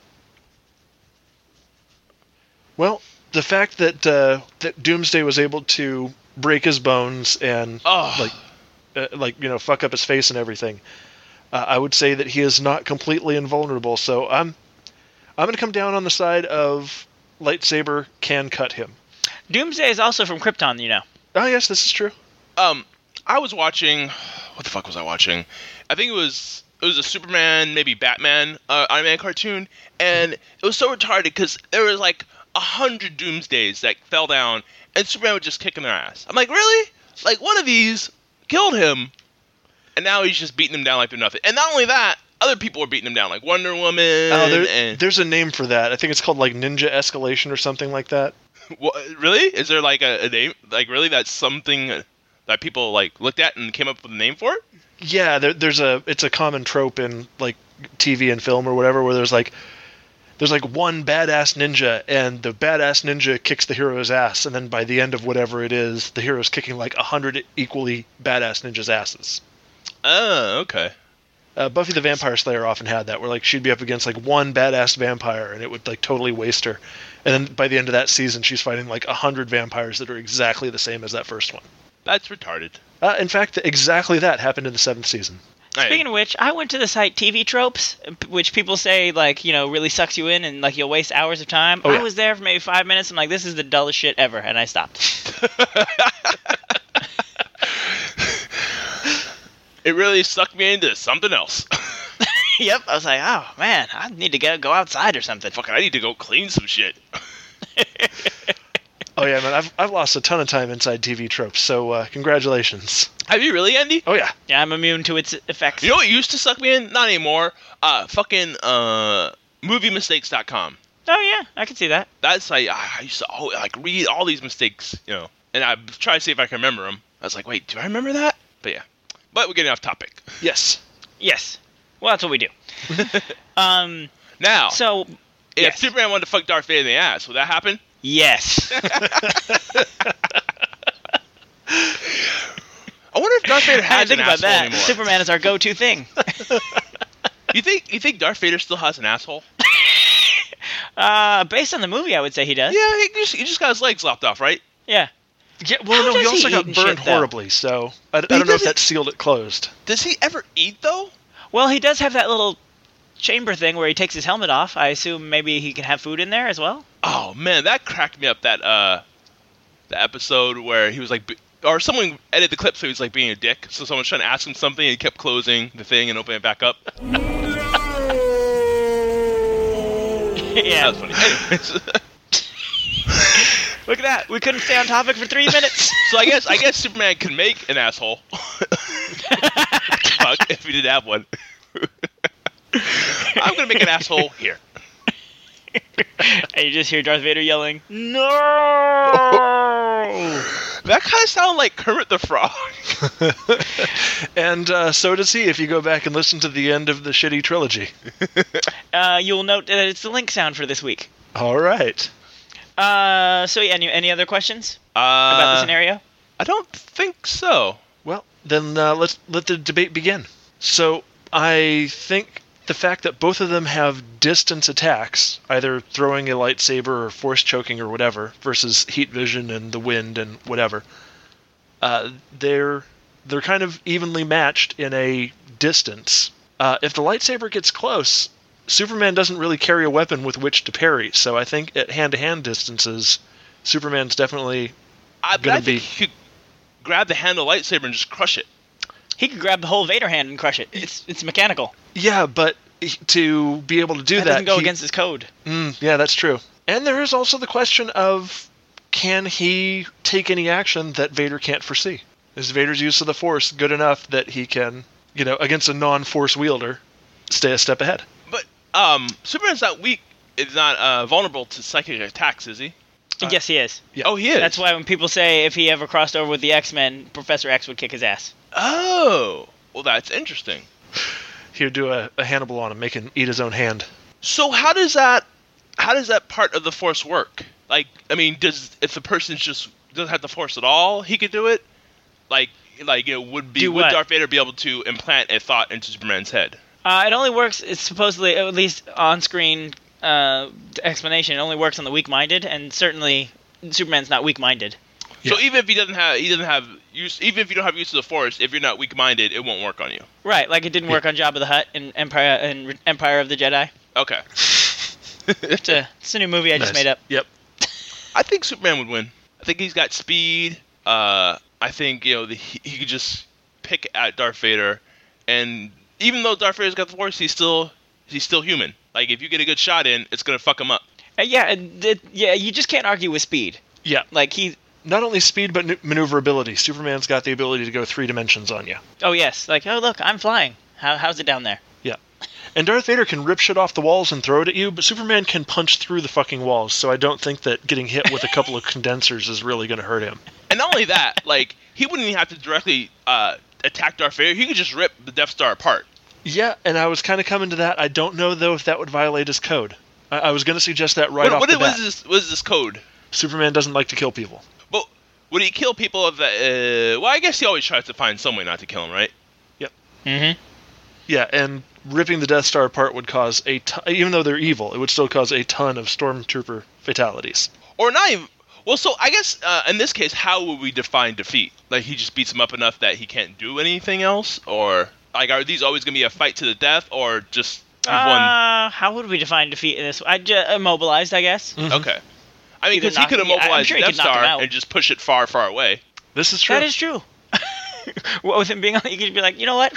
Well, the fact that that Doomsday was able to break his bones and fuck up his face and everything, I would say that he is not completely invulnerable. So I'm going to come down on the side of lightsaber can cut him. Doomsday is also from Krypton, you know. Oh yes, this is true. I was watching. What the fuck was I watching? I think it was a Superman, maybe Batman Iron Man cartoon, and it was so retarded because there was like 100 Doomsdays that fell down, and Superman was just kicking their ass. I'm like, really? Like one of these killed him, and now he's just beating them down like they're nothing. And not only that, other people are beating them down, like Wonder Woman. Oh, there's a name for that. I think it's called like ninja escalation or something like that. What, really? Is there like a name? Like really, that's something that people like looked at and came up with a name for it? Yeah, it's a common trope in like TV and film or whatever, where there's like one badass ninja, and the badass ninja kicks the hero's ass, and then by the end of whatever it is, the hero's kicking like 100 equally badass ninjas' asses. Oh, okay. Buffy the Vampire Slayer often had that, where like she'd be up against like one badass vampire, and it would like totally waste her. And then by the end of that season, she's fighting like 100 vampires that are exactly the same as that first one. That's retarded. In fact, exactly that happened in the 7th season. Speaking of which, I went to the site TV Tropes, which people say, like, you know, really sucks you in and, like, you'll waste hours of time. Oh, yeah. I was there for maybe 5 minutes. I'm like, this is the dullest shit ever, and I stopped. It really sucked me into something else. Yep, I was like, oh, man, I need to go outside or something. Fucking, I need to go clean some shit. Oh, yeah, man, I've lost a ton of time inside TV Tropes, so congratulations. Have you really, Andy? Oh, yeah. Yeah, I'm immune to its effects. You know what used to suck me in? Not anymore. Moviemistakes.com. Oh, yeah, I can see that. That's like, I used to read all these mistakes, you know, and I try to see if I can remember them. I was like, wait, do I remember that? But yeah. But we're getting off topic. Yes. Well, that's what we do. Now, so if Superman wanted to fuck Darth Vader in the ass, would that happen? Yes. I wonder if Darth Vader has an asshole anymore. Superman is our go-to thing. You think Darth Vader still has an asshole? Based on the movie, I would say he does. Yeah, he just got his legs lopped off, right? Yeah. Yeah, well, no, he also got burned horribly, so I don't know if that sealed it closed. Does he ever eat, though? Well, he does have that little chamber thing where he takes his helmet off. I assume maybe he can have food in there as well? Oh, man, that cracked me up, the episode where he was like... Or someone edited the clip so he was like being a dick. So someone's trying to ask him something and he kept closing the thing and opening it back up. Yeah. That was funny. Look at that. We couldn't stay on topic for 3 minutes. So I guess Superman can make an asshole. Fuck, if he didn't have one. I'm going to make an asshole here. And you just hear Darth Vader yelling, "No!" That kind of sounded like Kermit the Frog. And so does he if you go back and listen to the end of the shitty trilogy. You'll note that it's the Link sound for this week. All right. So yeah, any other questions about the scenario? I don't think so. Well, then let the debate begin. So I think the fact that both of them have distance attacks, either throwing a lightsaber or force choking or whatever, versus heat vision and the wind and whatever, they're kind of evenly matched in a distance. If the lightsaber gets close, Superman doesn't really carry a weapon with which to parry, so I think at hand-to-hand distances, Superman's definitely going to be... He could grab the handle lightsaber and just crush it. He could grab the whole Vader hand and crush it. It's mechanical. Yeah, but to be able to do that... doesn't go against his code. Yeah, that's true. And there is also the question of, can he take any action that Vader can't foresee? Is Vader's use of the Force good enough that he can, against a non-Force wielder, stay a step ahead? But Superman's not weak. Is not vulnerable to psychic attacks, is he? Yes, he is. Yeah. Oh, he is? That's why when people say if he ever crossed over with the X-Men, Professor X would kick his ass. Oh, well, that's interesting. He would do a Hannibal on him, make him eat his own hand. So how does that part of the Force work? Like, I mean, if the person just doesn't have the Force at all, he could do it? Like, would Darth Vader be able to implant a thought into Superman's head? It only works. It's supposedly, at least on-screen explanation. It only works on the weak-minded, and certainly Superman's not weak-minded. So even if he doesn't have use, even if you don't have use of the Force, if you're not weak-minded, it won't work on you. Right, like it didn't work on Jabba the Hutt in Empire of the Jedi. Okay. It's a new movie I just made up. Yep. I think Superman would win. I think he's got speed. I think he could just pick at Darth Vader, and even though Darth Vader's got the Force, he's still human. Like if you get a good shot in, it's gonna fuck him up. You just can't argue with speed. Yeah. Like he. Not only speed, but maneuverability. Superman's got the ability to go 3 dimensions on you. Oh, yes. Like, oh, look, I'm flying. How's it down there? Yeah. And Darth Vader can rip shit off the walls and throw it at you, but Superman can punch through the fucking walls, so I don't think that getting hit with a couple of condensers is really going to hurt him. And not only that, like, he wouldn't even have to directly attack Darth Vader. He could just rip the Death Star apart. Yeah, and I was kind of coming to that. I don't know, though, if that would violate his code. I was going to suggest that off the bat. What is this code? Superman doesn't like to kill people. But would he kill people of the... well, I guess he always tries to find some way not to kill him, right? Yep. Mm-hmm. Yeah, and ripping the Death Star apart would cause even though they're evil, it would still cause a ton of Stormtrooper fatalities. Or not even... Well, so I guess in this case, how would we define defeat? Like, he just beats him up enough that he can't do anything else? Or, like, are these always going to be a fight to the death, or just one? How would we define defeat in this? Immobilized, I guess. Mm-hmm. Okay. I mean, because he could immobilize the Death Star and just push it far, far away. This is true. That is true. Well, with him being on, you could be like, you know what?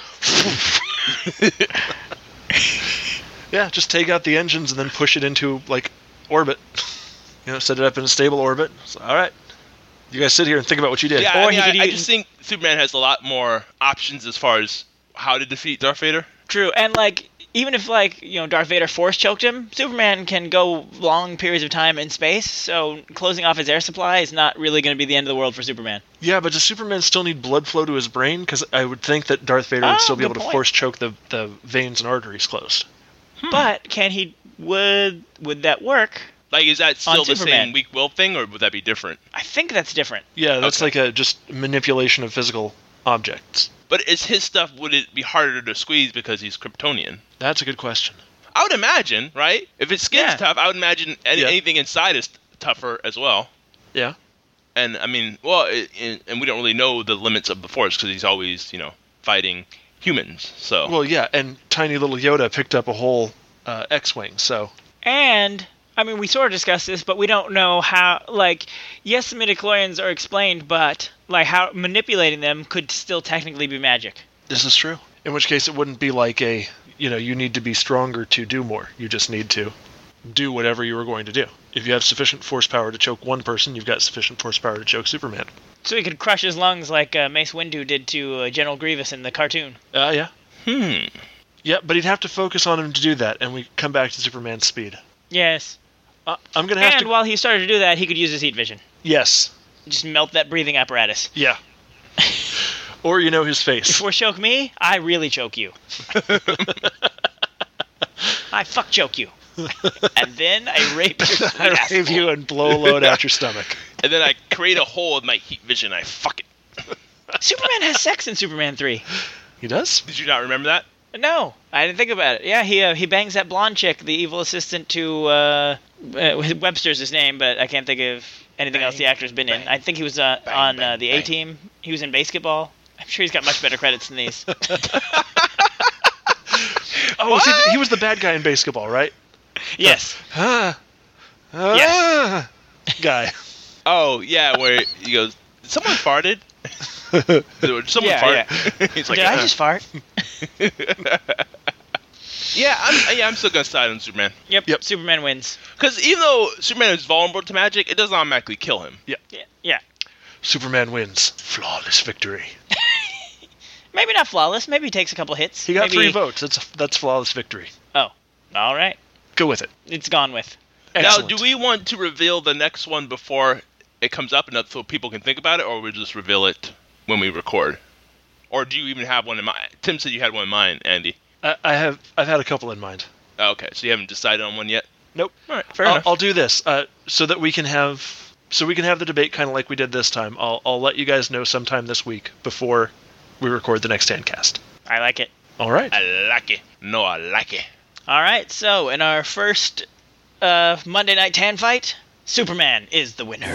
Yeah, just take out the engines and then push it into, like, orbit. Set it up in a stable orbit. So, all right. You guys sit here and think about what you did. Yeah, I just think Superman has a lot more options as far as how to defeat Darth Vader. True, and, like, even if, like, Darth Vader force choked him, Superman can go long periods of time in space, so closing off his air supply is not really going to be the end of the world for Superman. Yeah, but does Superman still need blood flow to his brain? Because I would think that Darth Vader would still be able to force choke the veins and arteries closed. But can he... Would that work? Like, is that still the same weak will thing, or would that be different? I think that's different. Yeah, that's like a just manipulation of physical objects. But is his stuff, would it be harder to squeeze because he's Kryptonian? That's a good question. I would imagine, right? If his skin's tough, I would imagine anything inside is tougher as well. Yeah. And, I mean, well, and we don't really know the limits of the Force because he's always, fighting humans, so... Well, yeah, and tiny little Yoda picked up a whole X-Wing, so... And... I mean, we sort of discussed this, but we don't know how, like, yes, the midichlorians are explained, but, like, how manipulating them could still technically be magic. This is true. In which case, it wouldn't be like you need to be stronger to do more. You just need to do whatever you were going to do. If you have sufficient force power to choke one person, you've got sufficient force power to choke Superman. So he could crush his lungs like Mace Windu did to General Grievous in the cartoon. Yeah. Yeah, but he'd have to focus on him to do that, and we come back to Superman's speed. Yes. I'm gonna have and while he started to do that, he could use his heat vision. Yes. Just melt that breathing apparatus. Yeah. Or his face. If you choke me, I really choke you. I fuck choke you. And then I rape your I rape you and blow a load out your stomach. And then I create a hole with my heat vision. I fuck it. Superman has sex in Superman 3. He does? Did you not remember that? No, I didn't think about it. Yeah, he bangs that blonde chick, the evil assistant to Webster's his name, but I can't think of anything else the actor's been in. I think he was on the A-Team. He was in Basketball. I'm sure he's got much better credits than these. See, he was the bad guy in Basketball, right? Yes. Yes. Guy. Oh, yeah, where he goes, someone farted? Someone fart? Yeah. He's like, did I just fart? I'm still gonna side on Superman. Yep. Superman wins. Because even though Superman is vulnerable to magic, it doesn't automatically kill him. Yeah. Superman wins. Flawless victory. Maybe not flawless. Maybe he takes a couple hits. He got 3 votes. That's flawless victory. Oh, all right. Go with it. It's gone with. Excellent. Now, do we want to reveal the next one before it comes up enough so people can think about it, or we just reveal it when we record? Or do you even have one in mind? Tim said you had one in mind, Andy. I've had a couple in mind. Okay, so you haven't decided on one yet? Nope. All right, fair enough. I'll do this so that we can have so we can have the debate kind of like we did this time. I'll let you guys know sometime this week before we record the next Handcast. I like it. All right. I like it. No, I like it. All right, so in our first Monday Night Tan fight, Superman is the winner.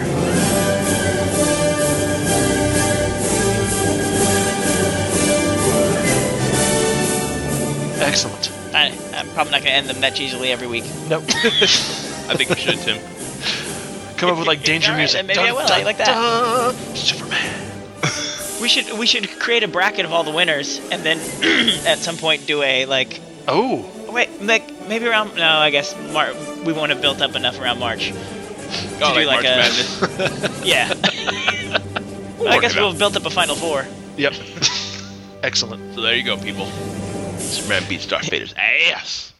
Excellent. I'm probably not going to end them that easily every week. Nope. I think we should, Tim. Come up with like danger All right, music. then maybe I will. I like that. Superman. We should create a bracket of all the winners, and then at some point do a like. Oh. Wait, like maybe around. No, I guess we won't have built up enough around March. Oh, do like March a, Madness. Yeah. I guess we'll have built up a Final Four. Yep. Excellent. So there you go, people. Superman beats Darth Vader's ass.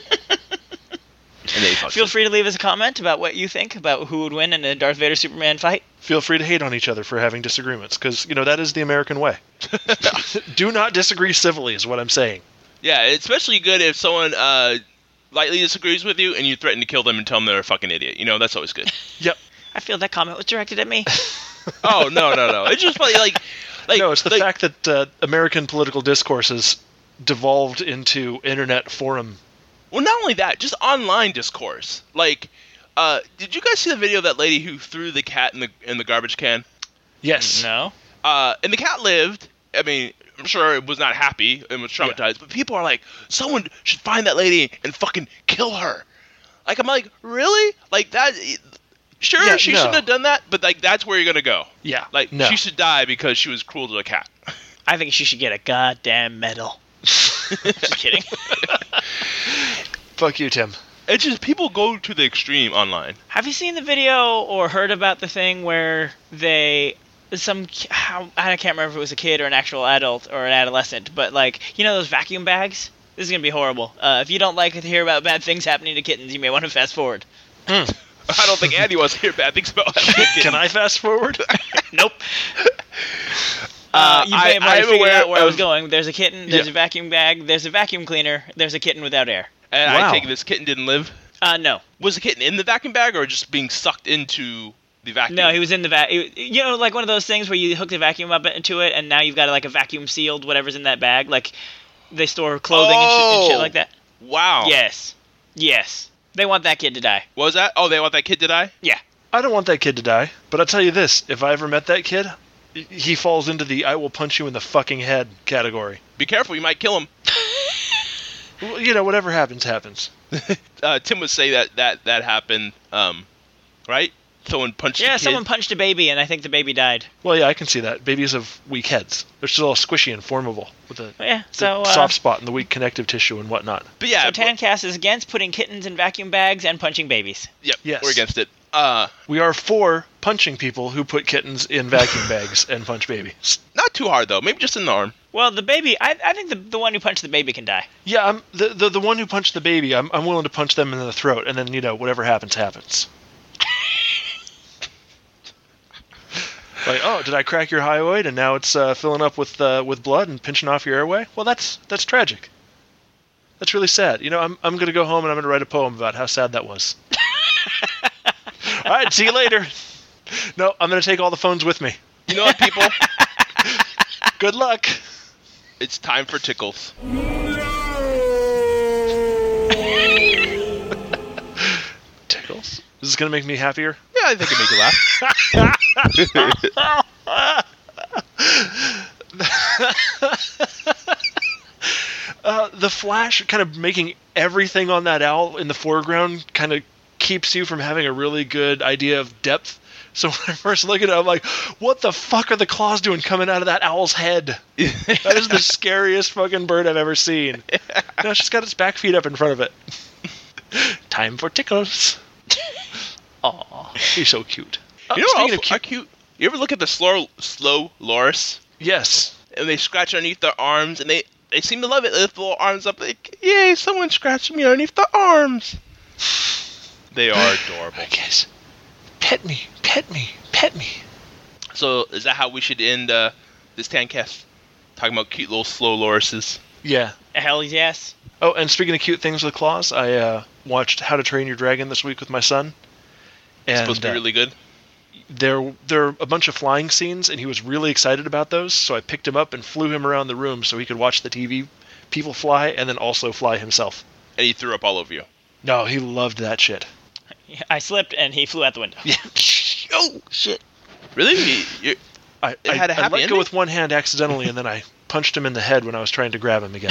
And Feel free to leave us a comment about what you think about who would win in a Darth Vader Superman fight. Feel free to hate on each other for having disagreements, because, that is the American way. Do not disagree civilly is what I'm saying. Yeah, it's especially good if someone lightly disagrees with you and you threaten to kill them and tell them they're a fucking idiot. That's always good. Yep. I feel that comment was directed at me. Oh, no. It's just funny, like no, it's the fact that American political discourse has devolved into internet forum. Well, not only that, just online discourse. Like, did you guys see the video of that lady who threw the cat in the garbage can? Yes. No. And the cat lived. I mean, I'm sure it was not happy and was traumatized, but people are like, someone should find that lady and fucking kill her. Like, I'm like, really? Like, that... Sure, she shouldn't have done that, but, like, that's where you're gonna go. Yeah. Like, she should die because she was cruel to a cat. I think she should get a goddamn medal. Just kidding. Fuck you, Tim. It's just people go to the extreme online. Have you seen the video or heard about the thing where I can't remember if it was a kid or an actual adult or an adolescent, but like, those vacuum bags? This is going to be horrible. If you don't like to hear about bad things happening to kittens, you may want to fast forward. I don't think Andy wants to hear bad things about kittens. Can I fast forward? Nope. You may have already figured out where I was going. There's a kitten, there's a vacuum bag, there's a vacuum cleaner, there's a kitten without air. And I take this kitten didn't live? No. Was the kitten in the vacuum bag or just being sucked into the vacuum? No, he was in the vacuum. Like one of those things where you hook the vacuum up into it, and now you've got like a vacuum sealed whatever's in that bag. Like they store clothing and shit like that. Wow. Yes. They want that kid to die. What was that? Oh, they want that kid to die? Yeah. I don't want that kid to die, but I'll tell you this. If I ever met that kid, he falls into the I will punch you in the fucking head category. Be careful, you might kill him. Well, whatever happens, happens. Tim would say that happened, right? Someone punched a kid. Yeah, someone punched a baby, and I think the baby died. Well, yeah, I can see that. Babies have weak heads. They're still all squishy and formable with the soft spot and the weak connective tissue and whatnot. But yeah, so Tancast is against putting kittens in vacuum bags and punching babies. Yep, yes. We're against it. We are for punching people who put kittens in vacuum bags and punch babies. Not too hard, though. Maybe just in the arm. Well, the baby, I think the one who punched the baby can die. Yeah, I'm the one who punched the baby, I'm willing to punch them in the throat, and then, whatever happens, happens. Like, oh, did I crack your hyoid and now it's filling up with blood and pinching off your airway? Well, that's tragic. That's really sad. I'm going to go home and I'm going to write a poem about how sad that was. All right, see you later. No, I'm going to take all the phones with me. You know what, people? Good luck. It's time for tickles. Tickles? Is this going to make me happier? Yeah, I think it'll make you laugh. The flash kind of making everything on that owl in the foreground kind of keeps you from having a really good idea of depth. So when I first look at it, I'm like, what the fuck are the claws doing coming out of that owl's head? That is the scariest fucking bird I've ever seen. No, it's just got its back feet up in front of it. Time for tickles. Aw, he's so cute. You know what else are cute? You ever look at the slow loris? Yes. And they scratch underneath their arms, and they seem to love it. They lift the little arms up, like, yay, someone scratched me underneath the arms. They are adorable. I guess. Pet me, pet me, pet me. So, is that how we should end this Tancast? Talking about cute little slow lorises? Yeah. Hell yes. Oh, and speaking of cute things with claws, I watched How to Train Your Dragon this week with my son. It's supposed to be really good? there are a bunch of flying scenes, and he was really excited about those, so I picked him up and flew him around the room so he could watch the TV people fly and then also fly himself. And he threw up all over you. No, he loved that shit. I slipped, and he flew out the window. Yeah. Oh, shit. Really? I had a happy let ending? go with one hand accidentally, and then I punched him in the head when I was trying to grab him again.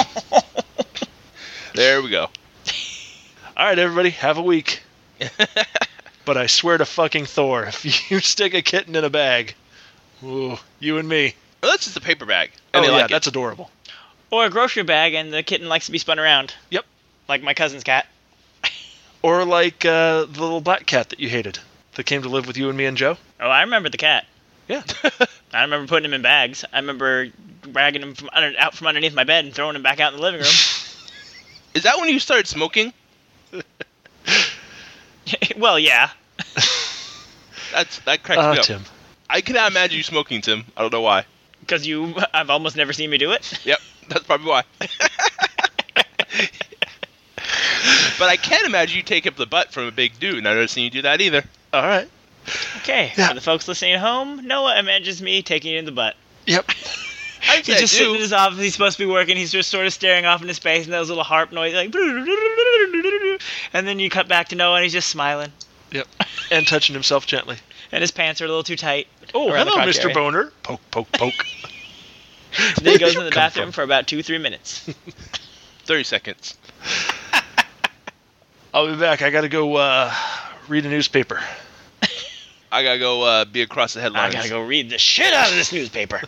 There we go. All right, everybody, have a week. But I swear to fucking Thor, if you stick a kitten in a bag, ooh, you and me. Well, that's just a paper bag. Oh, And they yeah, like that's adorable. Or a grocery bag, and the kitten likes to be spun around. Yep. Like my cousin's cat. Or like the little black cat that you hated that came to live with you and me and Joe. Oh, I remember the cat. Yeah. I remember putting him in bags. I remember dragging him out from underneath my bed and throwing him back out in the living room. Is that when you started smoking? Well, yeah. That cracks me up. Tim. I cannot imagine you smoking, Tim. I don't know why. Because I've almost never seen me do it. Yep, that's probably why. But I can't imagine you take up the butt from a big dude, and I've never seen you do that either. All right. Okay, Yeah. for the folks listening at home, Noah imagines me taking it in the butt. Yep. He's just sitting in his office, he's supposed to be working, he's just sort of staring off into space, and those little harp noise, like... And then you cut back to Noah, and he's just smiling. Yep. And touching himself gently. And his pants are a little too tight. Oh, around the hello, crotch Mr. area. Boner. Poke, poke, poke. Then he goes in the Come bathroom from? for about 2-3 minutes. 30 seconds. I'll be back. I gotta go read a newspaper. I gotta go be across the I headlines. gotta go read the shit out of this newspaper.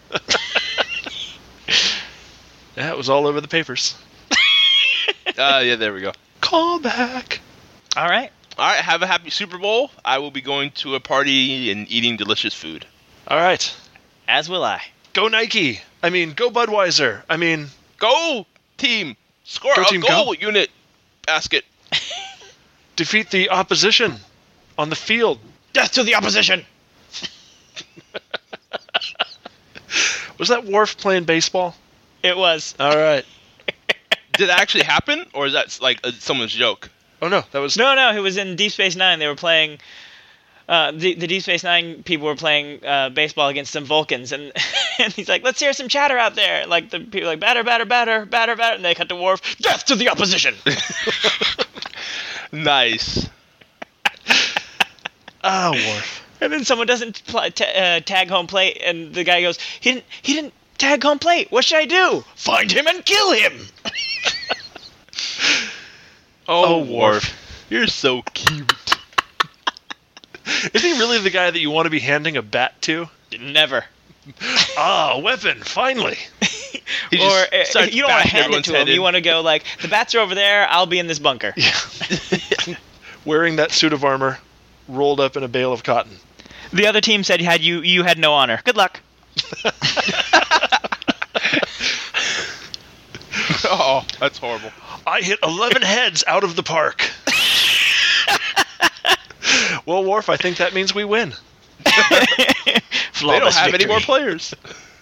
Yeah, it was all over the papers. Yeah, there we go. Call back. All right. All right, have a happy Super Bowl. I will be going to a party and eating delicious food. All right. As will I. Go Nike. I mean, go Budweiser. I mean... Go, team. Score Go a team, goal, go. unit. Basket. Defeat the opposition on the field. Death to the opposition! Was that Worf playing baseball? It was. All right. Did that actually happen, or is that like someone's joke? Oh, no. That was... No, it was in Deep Space Nine. They were playing... the Deep Space Nine people were playing baseball against some Vulcans, and and he's like, let's hear some chatter out there. Like, the people are like, batter, batter, batter, batter, batter, and they cut to Worf, death to the opposition! Nice. Ah, Worf. And then someone doesn't tag home plate, and the guy goes, he didn't tag home plate. What should I do? Find him and kill him! Oh, Worf. Worf. You're so cute. Isn't he really the guy that you want to be handing a bat to? Never. Ah, weapon, finally. He Or just starts you don't want to bashing hand it everyone's to him. head in. You want to go like, the bats are over there, I'll be in this bunker. Yeah. Wearing that suit of armor, rolled up in a bale of cotton. The other team said you had no honor. Good luck. Oh, that's horrible. I hit 11 heads out of the park. Well, Worf, I think that means we win. They don't have any more players.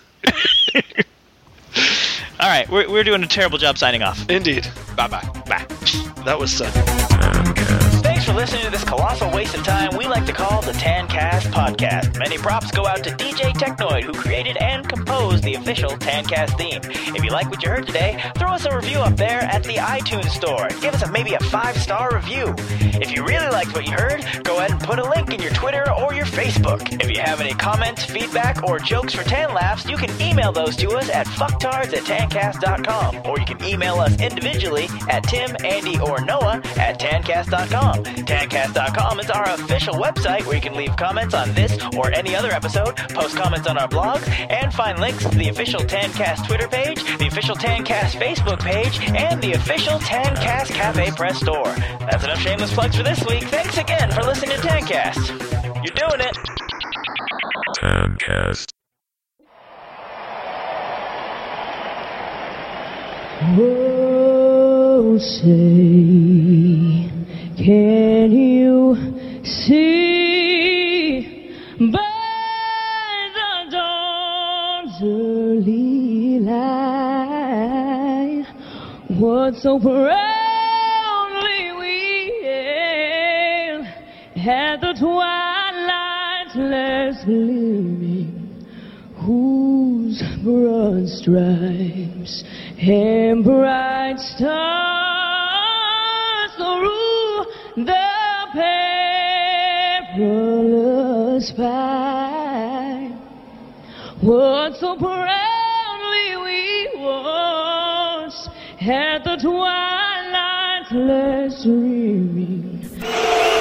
All right, we're doing a terrible job signing off. Indeed. Bye-bye. Bye. That was Thanks for listening to this colossal waste of time we like to call the Tancast Podcast. Many props go out to DJ Technoid, who created and composed the official Tancast theme. If you like what you heard today, throw us a review up there at the iTunes store. Give us maybe a 5-star review. If you really liked what you heard, go ahead and put a link in your Twitter or your Facebook. If you have any comments, feedback, or jokes for Tan Laughs, you can email those to us at fucktards@tancast.com, or you can email us individually at Tim, Andy, or Noah at tancast.com. Tancast.com is our official website where you can leave comments on this or any other episode, post comments on our blogs, and find links to the official Tancast Twitter page, the official Tancast Facebook page, and the official Tancast Cafe Press store. That's enough shameless plugs for this week. Thanks again for listening to Tancast. You're doing it. Tancast. Oh, say, can you see by the dawn's early light what so proudly we hailed at the twilight's last gleaming, whose broad stripes and bright stars rule the perilous fight. What so proudly we watched at the twilight's last streaming.